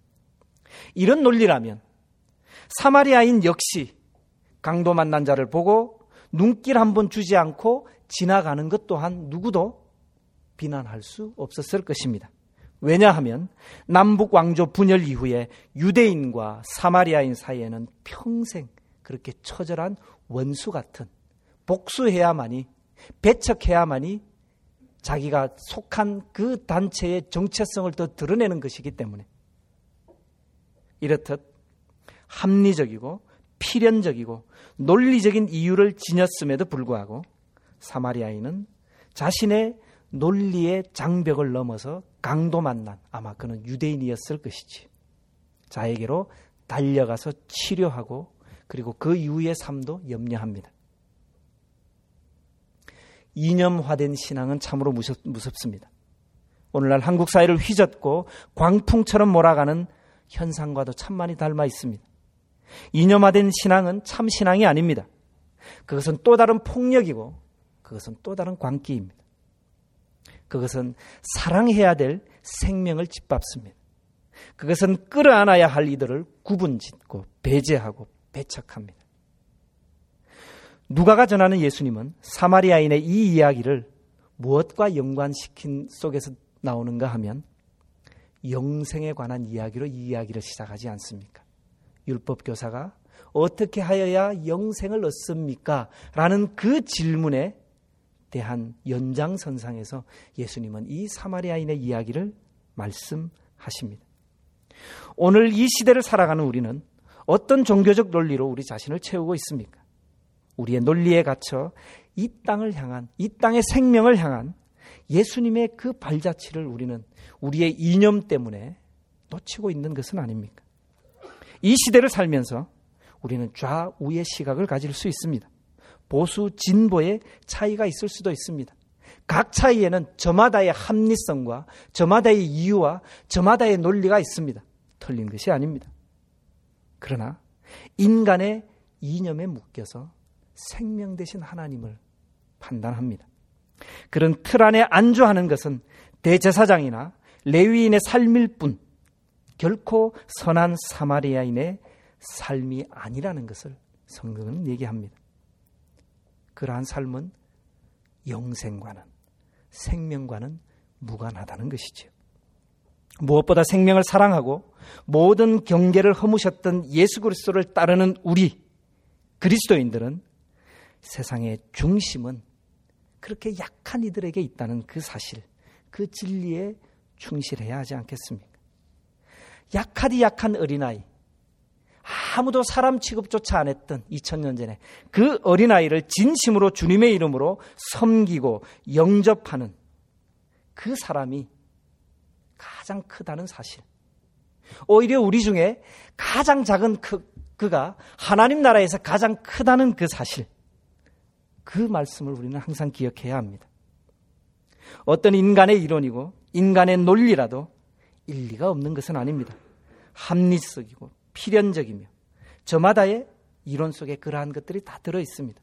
이런 논리라면 사마리아인 역시 강도 만난 자를 보고 눈길 한번 주지 않고 지나가는 것 또한 누구도 비난할 수 없었을 것입니다. 왜냐하면 남북 왕조 분열 이후에 유대인과 사마리아인 사이에는 평생 그렇게 처절한 원수 같은, 복수해야만이, 배척해야만이 자기가 속한 그 단체의 정체성을 더 드러내는 것이기 때문에 이렇듯 합리적이고 필연적이고 논리적인 이유를 지녔음에도 불구하고 사마리아인은 자신의 논리의 장벽을 넘어서 강도 만난, 아마 그는 유대인이었을 것이지, 자에게로 달려가서 치료하고 그리고 그 이후의 삶도 염려합니다. 이념화된 신앙은 참으로 무섭습니다. 오늘날 한국 사회를 휘젓고 광풍처럼 몰아가는 현상과도 참 많이 닮아 있습니다. 이념화된 신앙은 참 신앙이 아닙니다. 그것은 또 다른 폭력이고 그것은 또 다른 광기입니다. 그것은 사랑해야 될 생명을 짓밟습니다. 그것은 끌어안아야 할 이들을 구분짓고 배제하고 배척합니다. 누가가 전하는 예수님은 사마리아인의 이 이야기를 무엇과 연관시킨 속에서 나오는가 하면 영생에 관한 이야기로 이 이야기를 시작하지 않습니까? 율법교사가 어떻게 하여야 영생을 얻습니까? 라는 그 질문에 대한 연장선상에서 예수님은 이 사마리아인의 이야기를 말씀하십니다. 오늘 이 시대를 살아가는 우리는 어떤 종교적 논리로 우리 자신을 채우고 있습니까? 우리의 논리에 갇혀 이 땅을 향한, 이 땅의 생명을 향한 예수님의 그 발자취를 우리는 우리의 이념 때문에 놓치고 있는 것은 아닙니까? 이 시대를 살면서 우리는 좌우의 시각을 가질 수 있습니다. 보수, 진보의 차이가 있을 수도 있습니다. 각 차이에는 저마다의 합리성과 저마다의 이유와 저마다의 논리가 있습니다. 틀린 것이 아닙니다. 그러나 인간의 이념에 묶여서 생명 되신 하나님을 판단합니다. 그런 틀 안에 안주하는 것은 대제사장이나 레위인의 삶일 뿐 결코 선한 사마리아인의 삶이 아니라는 것을 성경은 얘기합니다. 그러한 삶은 영생과는, 생명과는 무관하다는 것이죠. 무엇보다 생명을 사랑하고 모든 경계를 허무셨던 예수 그리스도를 따르는 우리 그리스도인들은 세상의 중심은 그렇게 약한 이들에게 있다는 그 사실, 그 진리에 충실해야 하지 않겠습니까? 약하디 약한 어린아이, 아무도 사람 취급조차 안 했던 2000년 전에 그 어린아이를 진심으로 주님의 이름으로 섬기고 영접하는 그 사람이 가장 크다는 사실, 오히려 우리 중에 가장 작은 그가 하나님 나라에서 가장 크다는 그 사실, 그 말씀을 우리는 항상 기억해야 합니다. 어떤 인간의 이론이고 인간의 논리라도 일리가 없는 것은 아닙니다. 합리적이고 필연적이며 저마다의 이론 속에 그러한 것들이 다 들어있습니다.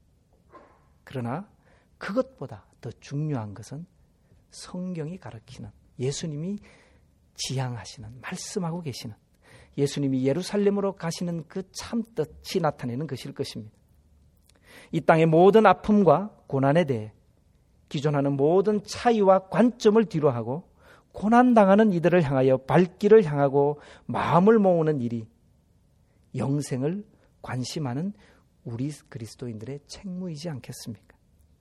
그러나 그것보다 더 중요한 것은 성경이 가르치는, 예수님이 지향하시는, 말씀하고 계시는, 예수님이 예루살렘으로 가시는 그 참뜻이 나타내는 것일 것입니다. 이 땅의 모든 아픔과 고난에 대해 기존하는 모든 차이와 관점을 뒤로하고 고난당하는 이들을 향하여 발길을 향하고 마음을 모으는 일이 영생을 관심하는 우리 그리스도인들의 책무이지 않겠습니까?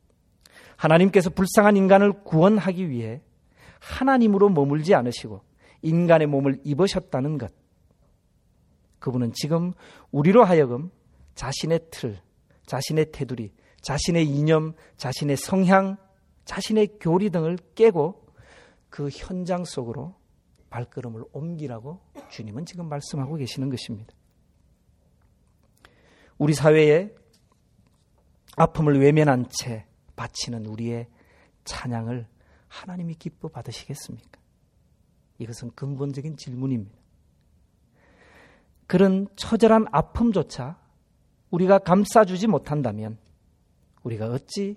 하나님께서 불쌍한 인간을 구원하기 위해 하나님으로 머물지 않으시고 인간의 몸을 입으셨다는 것, 그분은 지금 우리로 하여금 자신의 틀, 자신의 테두리, 자신의 이념, 자신의 성향, 자신의 교리 등을 깨고 그 현장 속으로 발걸음을 옮기라고 주님은 지금 말씀하고 계시는 것입니다. 우리 사회의 아픔을 외면한 채 바치는 우리의 찬양을 하나님이 기뻐 받으시겠습니까? 이것은 근본적인 질문입니다. 그런 처절한 아픔조차 우리가 감싸주지 못한다면 우리가 어찌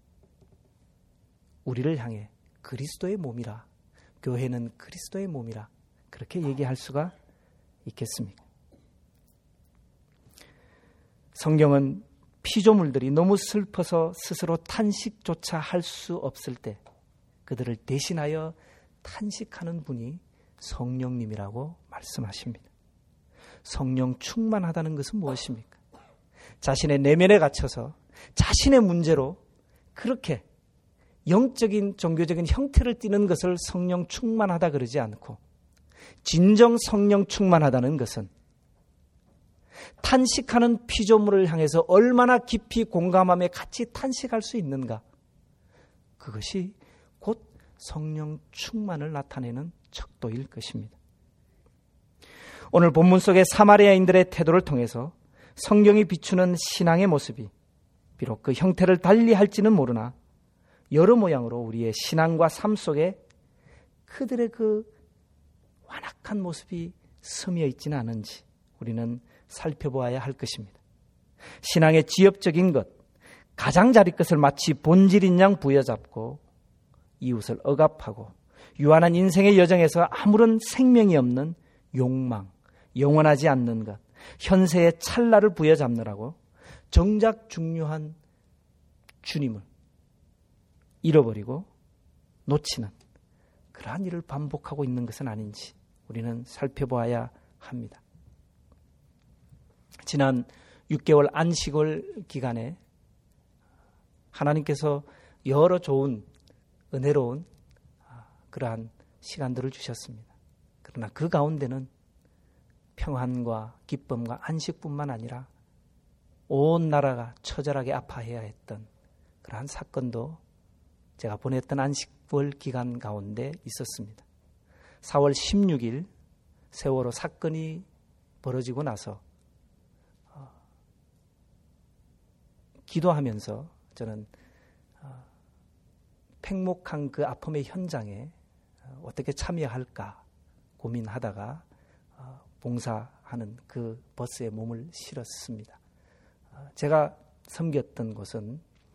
우리를 향해 그리스도의 몸이라, 교회는 그리스도의 몸이라 그렇게 얘기할 수가 있겠습니까? 성경은 피조물들이 너무 슬퍼서 스스로 탄식조차 할 수 없을 때 그들을 대신하여 탄식하는 분이 성령님이라고 말씀하십니다. 성령 충만하다는 것은 무엇입니까? 자신의 내면에 갇혀서 자신의 문제로 그렇게 영적인 종교적인 형태를 띠는 것을 성령 충만하다 그러지 않고, 진정 성령 충만하다는 것은 탄식하는 피조물을 향해서 얼마나 깊이 공감하며 같이 탄식할 수 있는가, 그것이 곧 성령 충만을 나타내는 척도일 것입니다. 오늘 본문 속의 사마리아인들의 태도를 통해서 성경이 비추는 신앙의 모습이 비록 그 형태를 달리 할지는 모르나 여러 모양으로 우리의 신앙과 삶 속에 그들의 그 완악한 모습이 스며 있지는 않은지 우리는 살펴보아야 할 것입니다. 신앙의 지엽적인 것, 가장자리 것을 마치 본질인 양 부여잡고 이웃을 억압하고 유한한 인생의 여정에서 아무런 생명이 없는 욕망, 영원하지 않는 것, 현세의 찰나를 부여잡느라고 정작 중요한 주님을 잃어버리고 놓치는 그러한 일을 반복하고 있는 것은 아닌지 우리는 살펴보아야 합니다. 지난 6개월 안식월 기간에 하나님께서 여러 좋은 은혜로운 그러한 시간들을 주셨습니다. 그러나 그 가운데는 평안과 기쁨과 안식뿐만 아니라 온 나라가 처절하게 아파해야 했던 그러한 사건도 제가 보냈던 안식월 기간 가운데 있었습니다. 4월 16일 세월호 사건이 벌어지고 나서 기도하면서 저는 팽목한 그 아픔의 현장에 어떻게 참여할까 고민하다가 봉사하는 그 버스에 몸을 실었습니다. 제가 섬겼던 곳은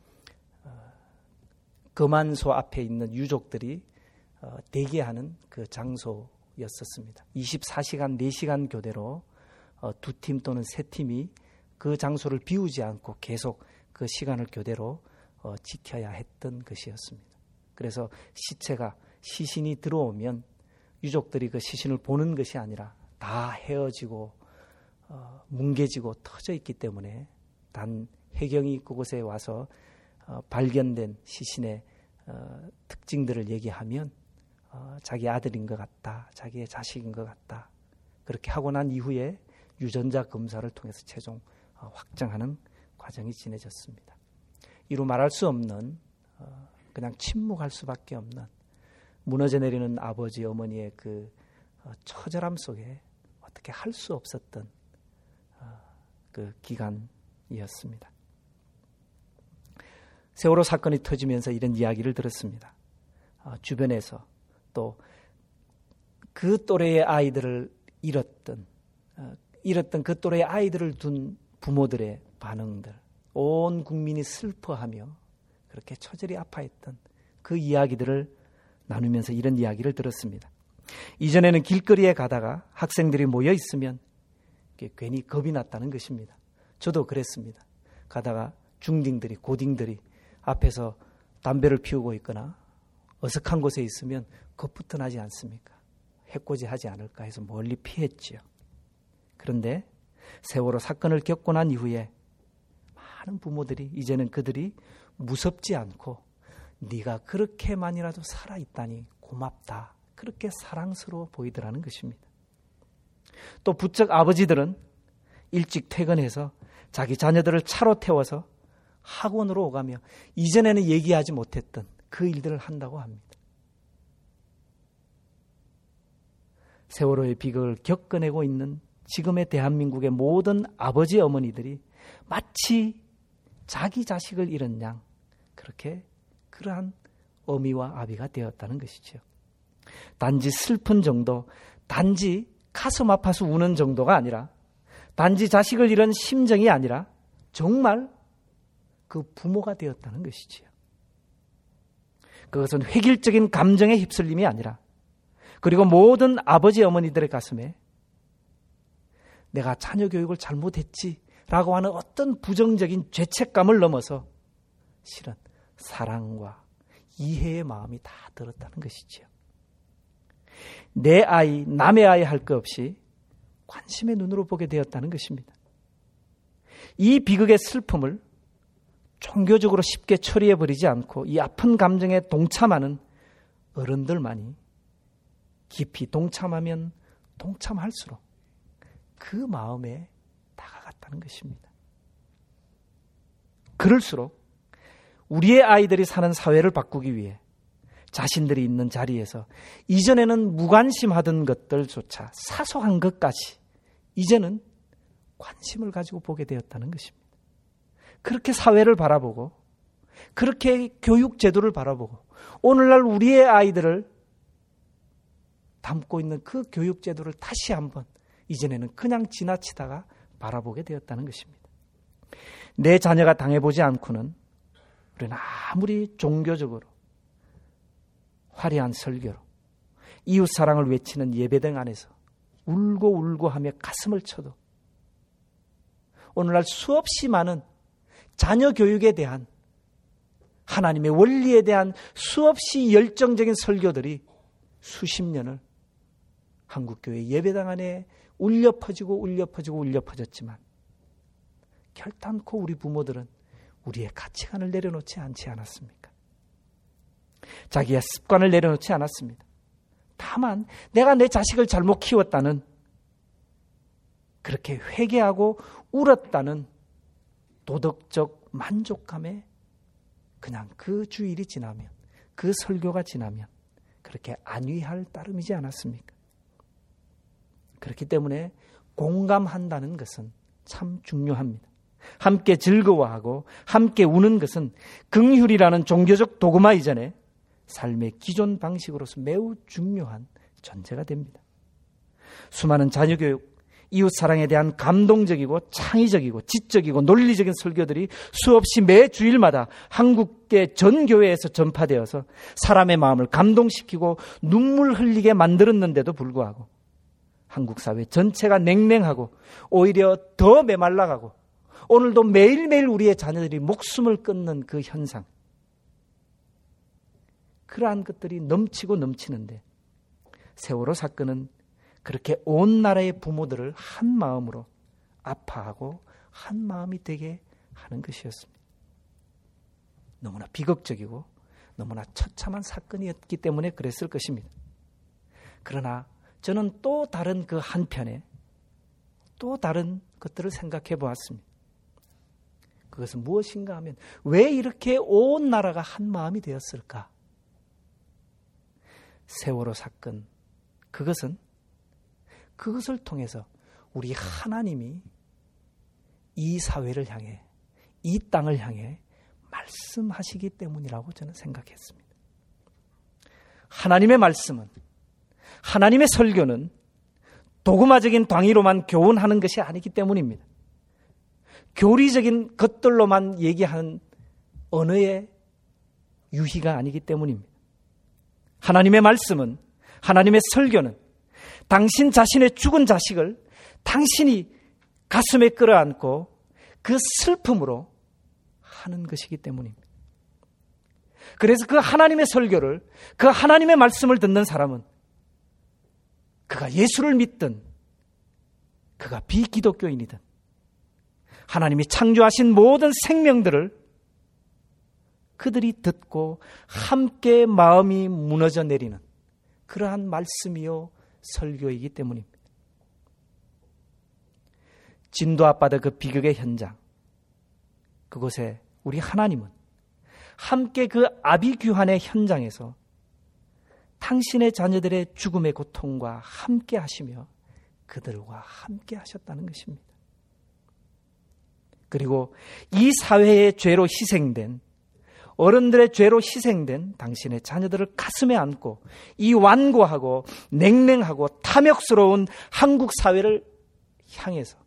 금안소 앞에 있는 유족들이 대기하는 그 장소였었습니다. 24시간 4시간 교대로 2팀 또는 3팀이 그 장소를 비우지 않고 계속 그 시간을 교대로 지켜야 했던 것이었습니다. 그래서 시신이 들어오면 유족들이 그 시신을 보는 것이 아니라 다 헤어지고 뭉개지고 터져 있기 때문에 단 해경이 그곳에 와서 발견된 시신의 특징들을 얘기하면 자기 아들인 것 같다, 자기의 자식인 것 같다, 그렇게 하고 난 이후에 유전자 검사를 통해서 최종 확정하는 과정이 진행졌습니다. 이루 말할 수 없는, 그냥 침묵할 수밖에 없는 무너져 내리는 아버지 어머니의 그 처절함 속에 어떻게 할 수 없었던 그 기간이었습니다. 세월호 사건이 터지면서 이런 이야기를 들었습니다. 주변에서 또 그 또래의 아이들을 잃었던 그 또래의 아이들을 둔 부모들의 반응들, 온 국민이 슬퍼하며 그렇게 처절히 아파했던 그 이야기들을 나누면서 이런 이야기를 들었습니다. 이전에는 길거리에 가다가 학생들이 모여 있으면 괜히 겁이 났다는 것입니다. 저도 그랬습니다. 가다가 중딩들이, 고딩들이 앞에서 담배를 피우고 있거나 어색한 곳에 있으면 겁부터 나지 않습니까? 해코지하지 않을까 해서 멀리 피했지요. 그런데 세월호 사건을 겪고 난 이후에 많은 부모들이 이제는 그들이 무섭지 않고 네가 그렇게만이라도 살아있다니 고맙다, 그렇게 사랑스러워 보이더라는 것입니다. 또 부쩍 아버지들은 일찍 퇴근해서 자기 자녀들을 차로 태워서 학원으로 오가며 이전에는 얘기하지 못했던 그 일들을 한다고 합니다. 세월호의 비극을 겪어내고 있는 지금의 대한민국의 모든 아버지 어머니들이 마치 자기 자식을 잃은 양 그렇게 그러한 어미와 아비가 되었다는 것이죠. 단지 슬픈 정도, 단지 가슴 아파서 우는 정도가 아니라, 단지 자식을 잃은 심정이 아니라 정말 그 부모가 되었다는 것이지요. 그것은 획일적인 감정의 휩쓸림이 아니라, 그리고 모든 아버지 어머니들의 가슴에 내가 자녀 교육을 잘못했지 라고 하는 어떤 부정적인 죄책감을 넘어서 실은 사랑과 이해의 마음이 다 들었다는 것이지요. 내 아이, 남의 아이 할 것 없이 관심의 눈으로 보게 되었다는 것입니다. 이 비극의 슬픔을 종교적으로 쉽게 처리해버리지 않고 이 아픈 감정에 동참하는 어른들만이 깊이 동참하면 동참할수록 그 마음에 다가갔다는 것입니다. 그럴수록 우리의 아이들이 사는 사회를 바꾸기 위해 자신들이 있는 자리에서 이전에는 무관심하던 것들조차 사소한 것까지 이제는 관심을 가지고 보게 되었다는 것입니다. 그렇게 사회를 바라보고 그렇게 교육 제도를 바라보고 오늘날 우리의 아이들을 담고 있는 그 교육 제도를 다시 한번 이전에는 그냥 지나치다가 바라보게 되었다는 것입니다. 내 자녀가 당해보지 않고는 우리는 아무리 종교적으로 화려한 설교로 이웃사랑을 외치는 예배당 안에서 울고 하며 가슴을 쳐도 오늘날 수없이 많은 자녀 교육에 대한 하나님의 원리에 대한 수없이 열정적인 설교들이 수십 년을 한국교회 예배당 안에 울려 퍼졌지만 결단코 우리 부모들은 우리의 가치관을 내려놓지 않지 않았습니까? 자기의 습관을 내려놓지 않았습니다. 다만 내가 내 자식을 잘못 키웠다는 그렇게 회개하고 울었다는 도덕적 만족감에 그냥 그 주일이 지나면 그 설교가 지나면 그렇게 안위할 따름이지 않았습니까? 그렇기 때문에 공감한다는 것은 참 중요합니다. 함께 즐거워하고 함께 우는 것은 긍휼이라는 종교적 도구마 이전에 삶의 기존 방식으로서 매우 중요한 전제가 됩니다. 수많은 자녀교육, 이웃사랑에 대한 감동적이고 창의적이고 지적이고 논리적인 설교들이 수없이 매 주일마다 한국계 전 교회에서 전파되어서 사람의 마음을 감동시키고 눈물 흘리게 만들었는데도 불구하고 한국 사회 전체가 냉랭하고 오히려 더 메말라가고 오늘도 매일매일 우리의 자녀들이 목숨을 끊는 그 현상, 그러한 것들이 넘치고 넘치는데 세월호 사건은 그렇게 온 나라의 부모들을 한 마음으로 아파하고 한 마음이 되게 하는 것이었습니다. 너무나 비극적이고 너무나 처참한 사건이었기 때문에 그랬을 것입니다. 그러나 저는 또 다른 그 한편에 또 다른 것들을 생각해 보았습니다. 그것은 무엇인가 하면 왜 이렇게 온 나라가 한 마음이 되었을까? 세월호 사건, 그것을 통해서 우리 하나님이 이 사회를 향해, 이 땅을 향해 말씀하시기 때문이라고 저는 생각했습니다. 하나님의 말씀은, 하나님의 설교는 도구마적인 당위로만 교훈하는 것이 아니기 때문입니다. 교리적인 것들로만 얘기하는 언어의 유희가 아니기 때문입니다. 하나님의 말씀은, 하나님의 설교는 당신 자신의 죽은 자식을 당신이 가슴에 끌어안고 그 슬픔으로 하는 것이기 때문입니다. 그래서 그 하나님의 설교를, 그 하나님의 말씀을 듣는 사람은 그가 예수를 믿든 그가 비기독교인이든 하나님이 창조하신 모든 생명들을 그들이 듣고 함께 마음이 무너져 내리는 그러한 말씀이요 설교이기 때문입니다. 진도 앞바다 그 비극의 현장, 그곳에 우리 하나님은 함께 그 아비규환의 현장에서 당신의 자녀들의 죽음의 고통과 함께 하시며 그들과 함께 하셨다는 것입니다. 그리고 이 사회의 죄로 희생된, 어른들의 죄로 희생된 당신의 자녀들을 가슴에 안고 이 완고하고 냉랭하고 탐욕스러운 한국 사회를 향해서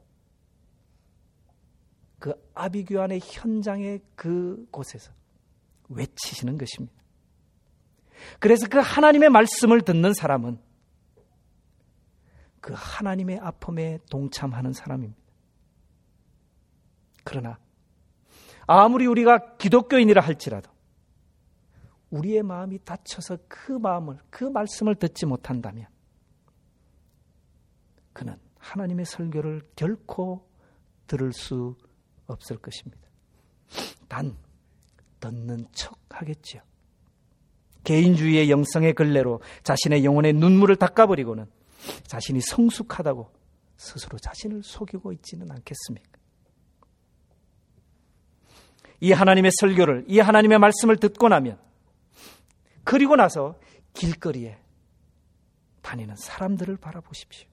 그 아비규환의 현장의 그곳에서 외치시는 것입니다. 그래서 그 하나님의 말씀을 듣는 사람은 그 하나님의 아픔에 동참하는 사람입니다. 그러나 아무리 우리가 기독교인이라 할지라도 우리의 마음이 닫혀서 그 말씀을 듣지 못한다면 그는 하나님의 설교를 결코 들을 수 없을 것입니다. 단 듣는 척 하겠죠. 개인주의의 영성의 걸레로 자신의 영혼의 눈물을 닦아버리고는 자신이 성숙하다고 스스로 자신을 속이고 있지는 않겠습니까? 이 하나님의 설교를, 이 하나님의 말씀을 듣고 나면, 그리고 나서 길거리에 다니는 사람들을 바라보십시오.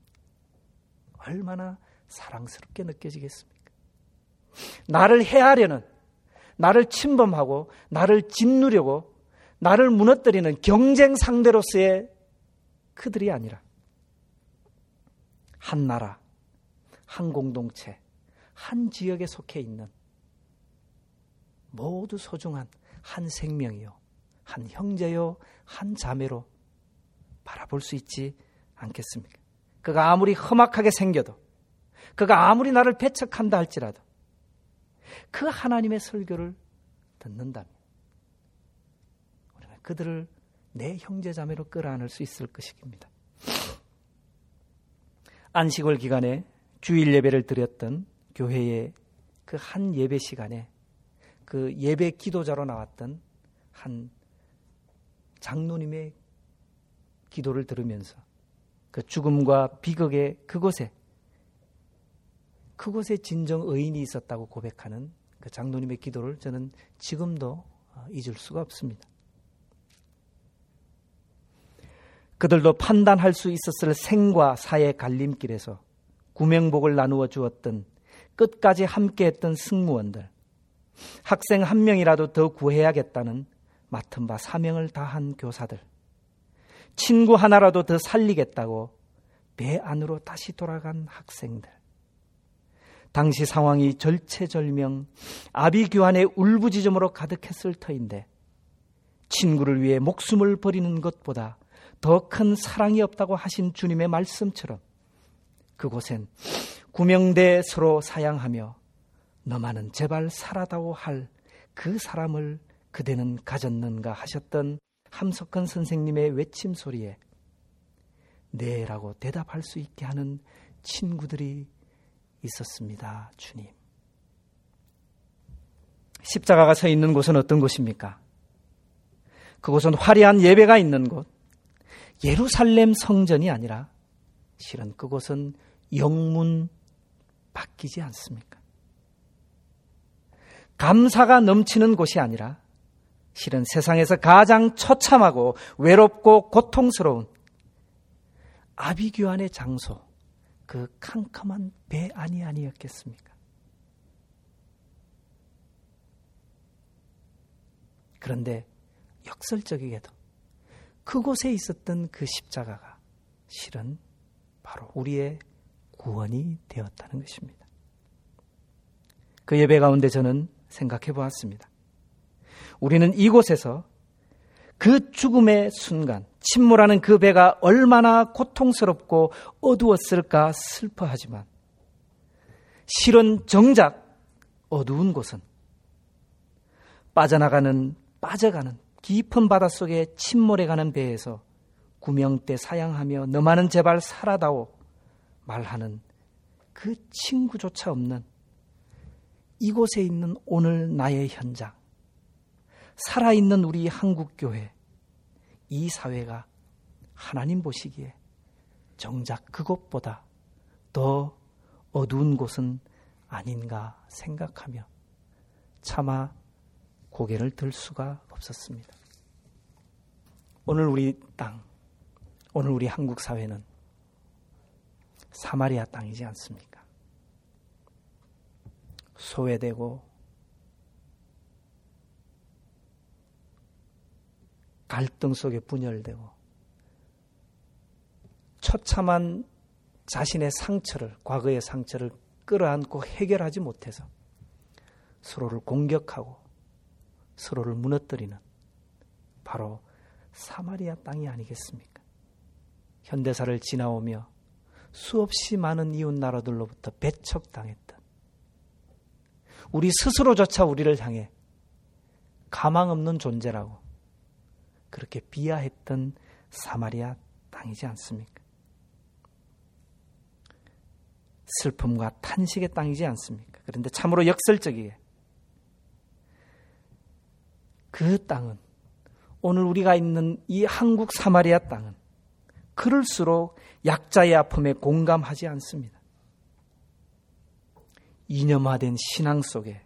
얼마나 사랑스럽게 느껴지겠습니까? 나를 해하려는, 나를 침범하고 나를 짓누려고 나를 무너뜨리는 경쟁 상대로서의 그들이 아니라 한 나라, 한 공동체, 한 지역에 속해 있는 모두 소중한 한 생명이요, 한 형제요, 한 자매로 바라볼 수 있지 않겠습니까? 그가 아무리 험악하게 생겨도, 그가 아무리 나를 배척한다 할지라도 그 하나님의 설교를 듣는다면 우리는 그들을 내 형제 자매로 끌어안을 수 있을 것입니다. 안식월 기간에 주일 예배를 드렸던 교회의 그 한 예배 시간에 그 예배 기도자로 나왔던 한 장로님의 기도를 들으면서 그 죽음과 비극의 그곳에 진정 의인이 있었다고 고백하는 그 장로님의 기도를 저는 지금도 잊을 수가 없습니다. 그들도 판단할 수 있었을 생과 사의 갈림길에서 구명복을 나누어 주었던 끝까지 함께했던 승무원들, 학생 한 명이라도 더 구해야겠다는 맡은 바 사명을 다한 교사들, 친구 하나라도 더 살리겠다고 배 안으로 다시 돌아간 학생들, 당시 상황이 절체절명, 아비규환의 울부짖음으로 가득했을 터인데 친구를 위해 목숨을 버리는 것보다 더 큰 사랑이 없다고 하신 주님의 말씀처럼 그곳엔 구명대 서로 사양하며 너만은 제발 살아다오 할 그 사람을 그대는 가졌는가 하셨던 함석헌 선생님의 외침 소리에 네라고 대답할 수 있게 하는 친구들이 있었습니다. 주님. 십자가가 서 있는 곳은 어떤 곳입니까? 그곳은 화려한 예배가 있는 곳, 예루살렘 성전이 아니라 실은 그곳은 영문 바뀌지 않습니까? 감사가 넘치는 곳이 아니라 실은 세상에서 가장 처참하고 외롭고 고통스러운 아비규환의 장소, 그 캄캄한 배 안이 아니었겠습니까? 그런데 역설적이게도 그곳에 있었던 그 십자가가 실은 바로 우리의 구원이 되었다는 것입니다. 그 예배 가운데 저는 생각해 보았습니다. 우리는 이곳에서 그 죽음의 순간, 침몰하는 그 배가 얼마나 고통스럽고 어두웠을까 슬퍼하지만 실은 정작 어두운 곳은 빠져가는 깊은 바닷속에 침몰해가는 배에서 구명대 사양하며 너만은 제발 살아다오 말하는 그 친구조차 없는 이곳에 있는 오늘 나의 현장, 살아있는 우리 한국교회, 이 사회가 하나님 보시기에 정작 그것보다 더 어두운 곳은 아닌가 생각하며 차마 고개를 들 수가 없었습니다. 오늘 우리 땅, 오늘 우리 한국 사회는 사마리아 땅이지 않습니까? 소외되고 갈등 속에 분열되고 처참한 자신의 상처를, 과거의 상처를 끌어안고 해결하지 못해서 서로를 공격하고 서로를 무너뜨리는 바로 사마리아 땅이 아니겠습니까? 현대사를 지나오며 수없이 많은 이웃 나라들로부터 배척당했던 우리 스스로조차 우리를 향해 가망 없는 존재라고 그렇게 비하했던 사마리아 땅이지 않습니까? 슬픔과 탄식의 땅이지 않습니까? 그런데 참으로 역설적이게 그 땅은, 오늘 우리가 있는 이 한국 사마리아 땅은 그럴수록 약자의 아픔에 공감하지 않습니다. 이념화된 신앙 속에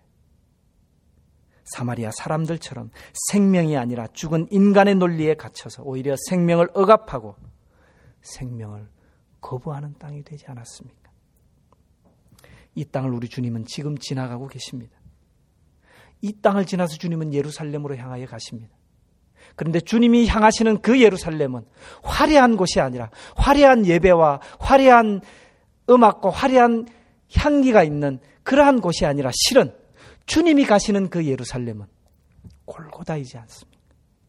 사마리아 사람들처럼 생명이 아니라 죽은 인간의 논리에 갇혀서 오히려 생명을 억압하고 생명을 거부하는 땅이 되지 않았습니까? 이 땅을 우리 주님은 지금 지나가고 계십니다. 이 땅을 지나서 주님은 예루살렘으로 향하여 가십니다. 그런데 주님이 향하시는 그 예루살렘은 화려한 곳이 아니라 화려한 예배와 화려한 음악과 화려한 향기가 있는 그러한 곳이 아니라 실은 주님이 가시는 그 예루살렘은 골고다이지 않습니까?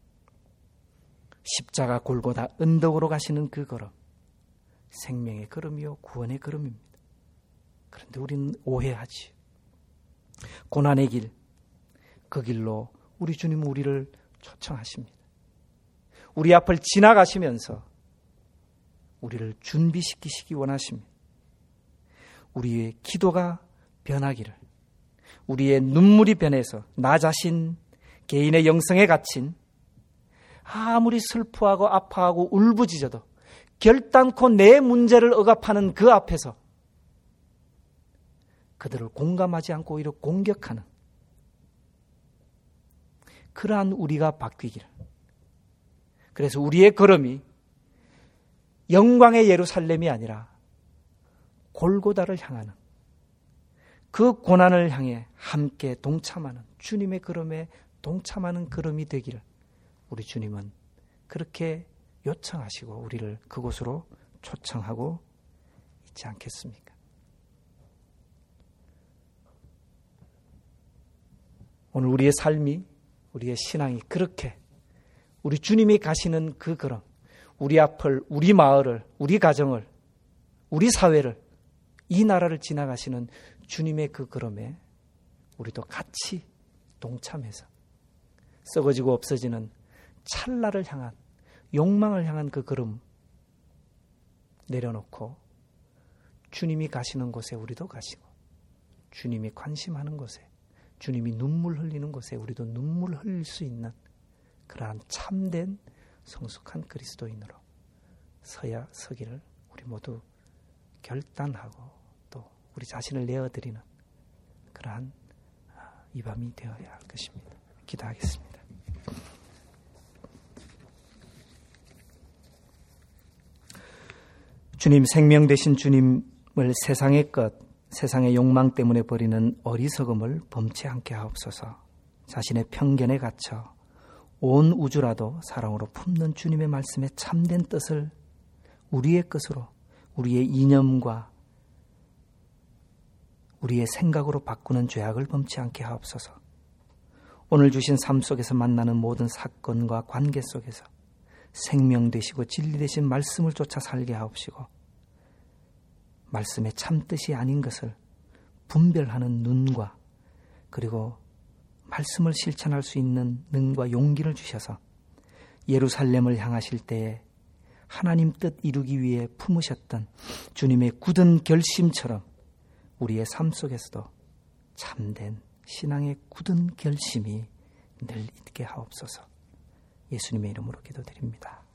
십자가 골고다 언덕으로 가시는 그 걸음, 생명의 걸음이요 구원의 걸음입니다. 그런데 우리는 오해하지. 고난의 길, 그 길로 우리 주님은 우리를 초청하십니다. 우리 앞을 지나가시면서 우리를 준비시키시기 원하십니다. 우리의 기도가 변하기를, 우리의 눈물이 변해서 나 자신, 개인의 영성에 갇힌, 아무리 슬퍼하고 아파하고 울부짖어도 결단코 내 문제를 억압하는 그 앞에서 그들을 공감하지 않고 오히려 공격하는 그러한 우리가 바뀌기를. 그래서 우리의 걸음이 영광의 예루살렘이 아니라 골고다를 향하는, 그 고난을 향해 함께 동참하는, 주님의 걸음에 동참하는 걸음이 되기를 우리 주님은 그렇게 요청하시고 우리를 그곳으로 초청하고 있지 않겠습니까? 오늘 우리의 삶이, 우리의 신앙이 그렇게 우리 주님이 가시는 그 걸음, 우리 앞을, 우리 마을을, 우리 가정을, 우리 사회를, 이 나라를 지나가시는 주님의 그 걸음에 우리도 같이 동참해서 썩어지고 없어지는 찰나를 향한, 욕망을 향한 그 걸음 내려놓고 주님이 가시는 곳에 우리도 가시고, 주님이 관심하는 곳에, 주님이 눈물 흘리는 곳에 우리도 눈물 흘릴 수 있는 그러한 참된 성숙한 그리스도인으로 서기를 우리 모두 결단하고 또 우리 자신을 내어드리는 그러한 이 밤이 되어야 할 것입니다. 기도하겠습니다. 주님, 생명 되신 주님을 세상의 것, 세상의 욕망 때문에 버리는 어리석음을 범치 않게 하옵소서. 자신의 편견에 갇혀 온 우주라도 사랑으로 품는 주님의 말씀의 참된 뜻을 우리의 것으로, 우리의 이념과 우리의 생각으로 바꾸는 죄악을 범치 않게 하옵소서. 오늘 주신 삶 속에서 만나는 모든 사건과 관계 속에서 생명 되시고 진리 되신 말씀을 쫓아 살게 하옵시고, 말씀의 참뜻이 아닌 것을 분별하는 눈과, 그리고 말씀을 실천할 수 있는 능과 용기를 주셔서 예루살렘을 향하실 때에 하나님 뜻 이루기 위해 품으셨던 주님의 굳은 결심처럼 우리의 삶 속에서도 참된 신앙의 굳은 결심이 늘 있게 하옵소서. 예수님의 이름으로 기도드립니다.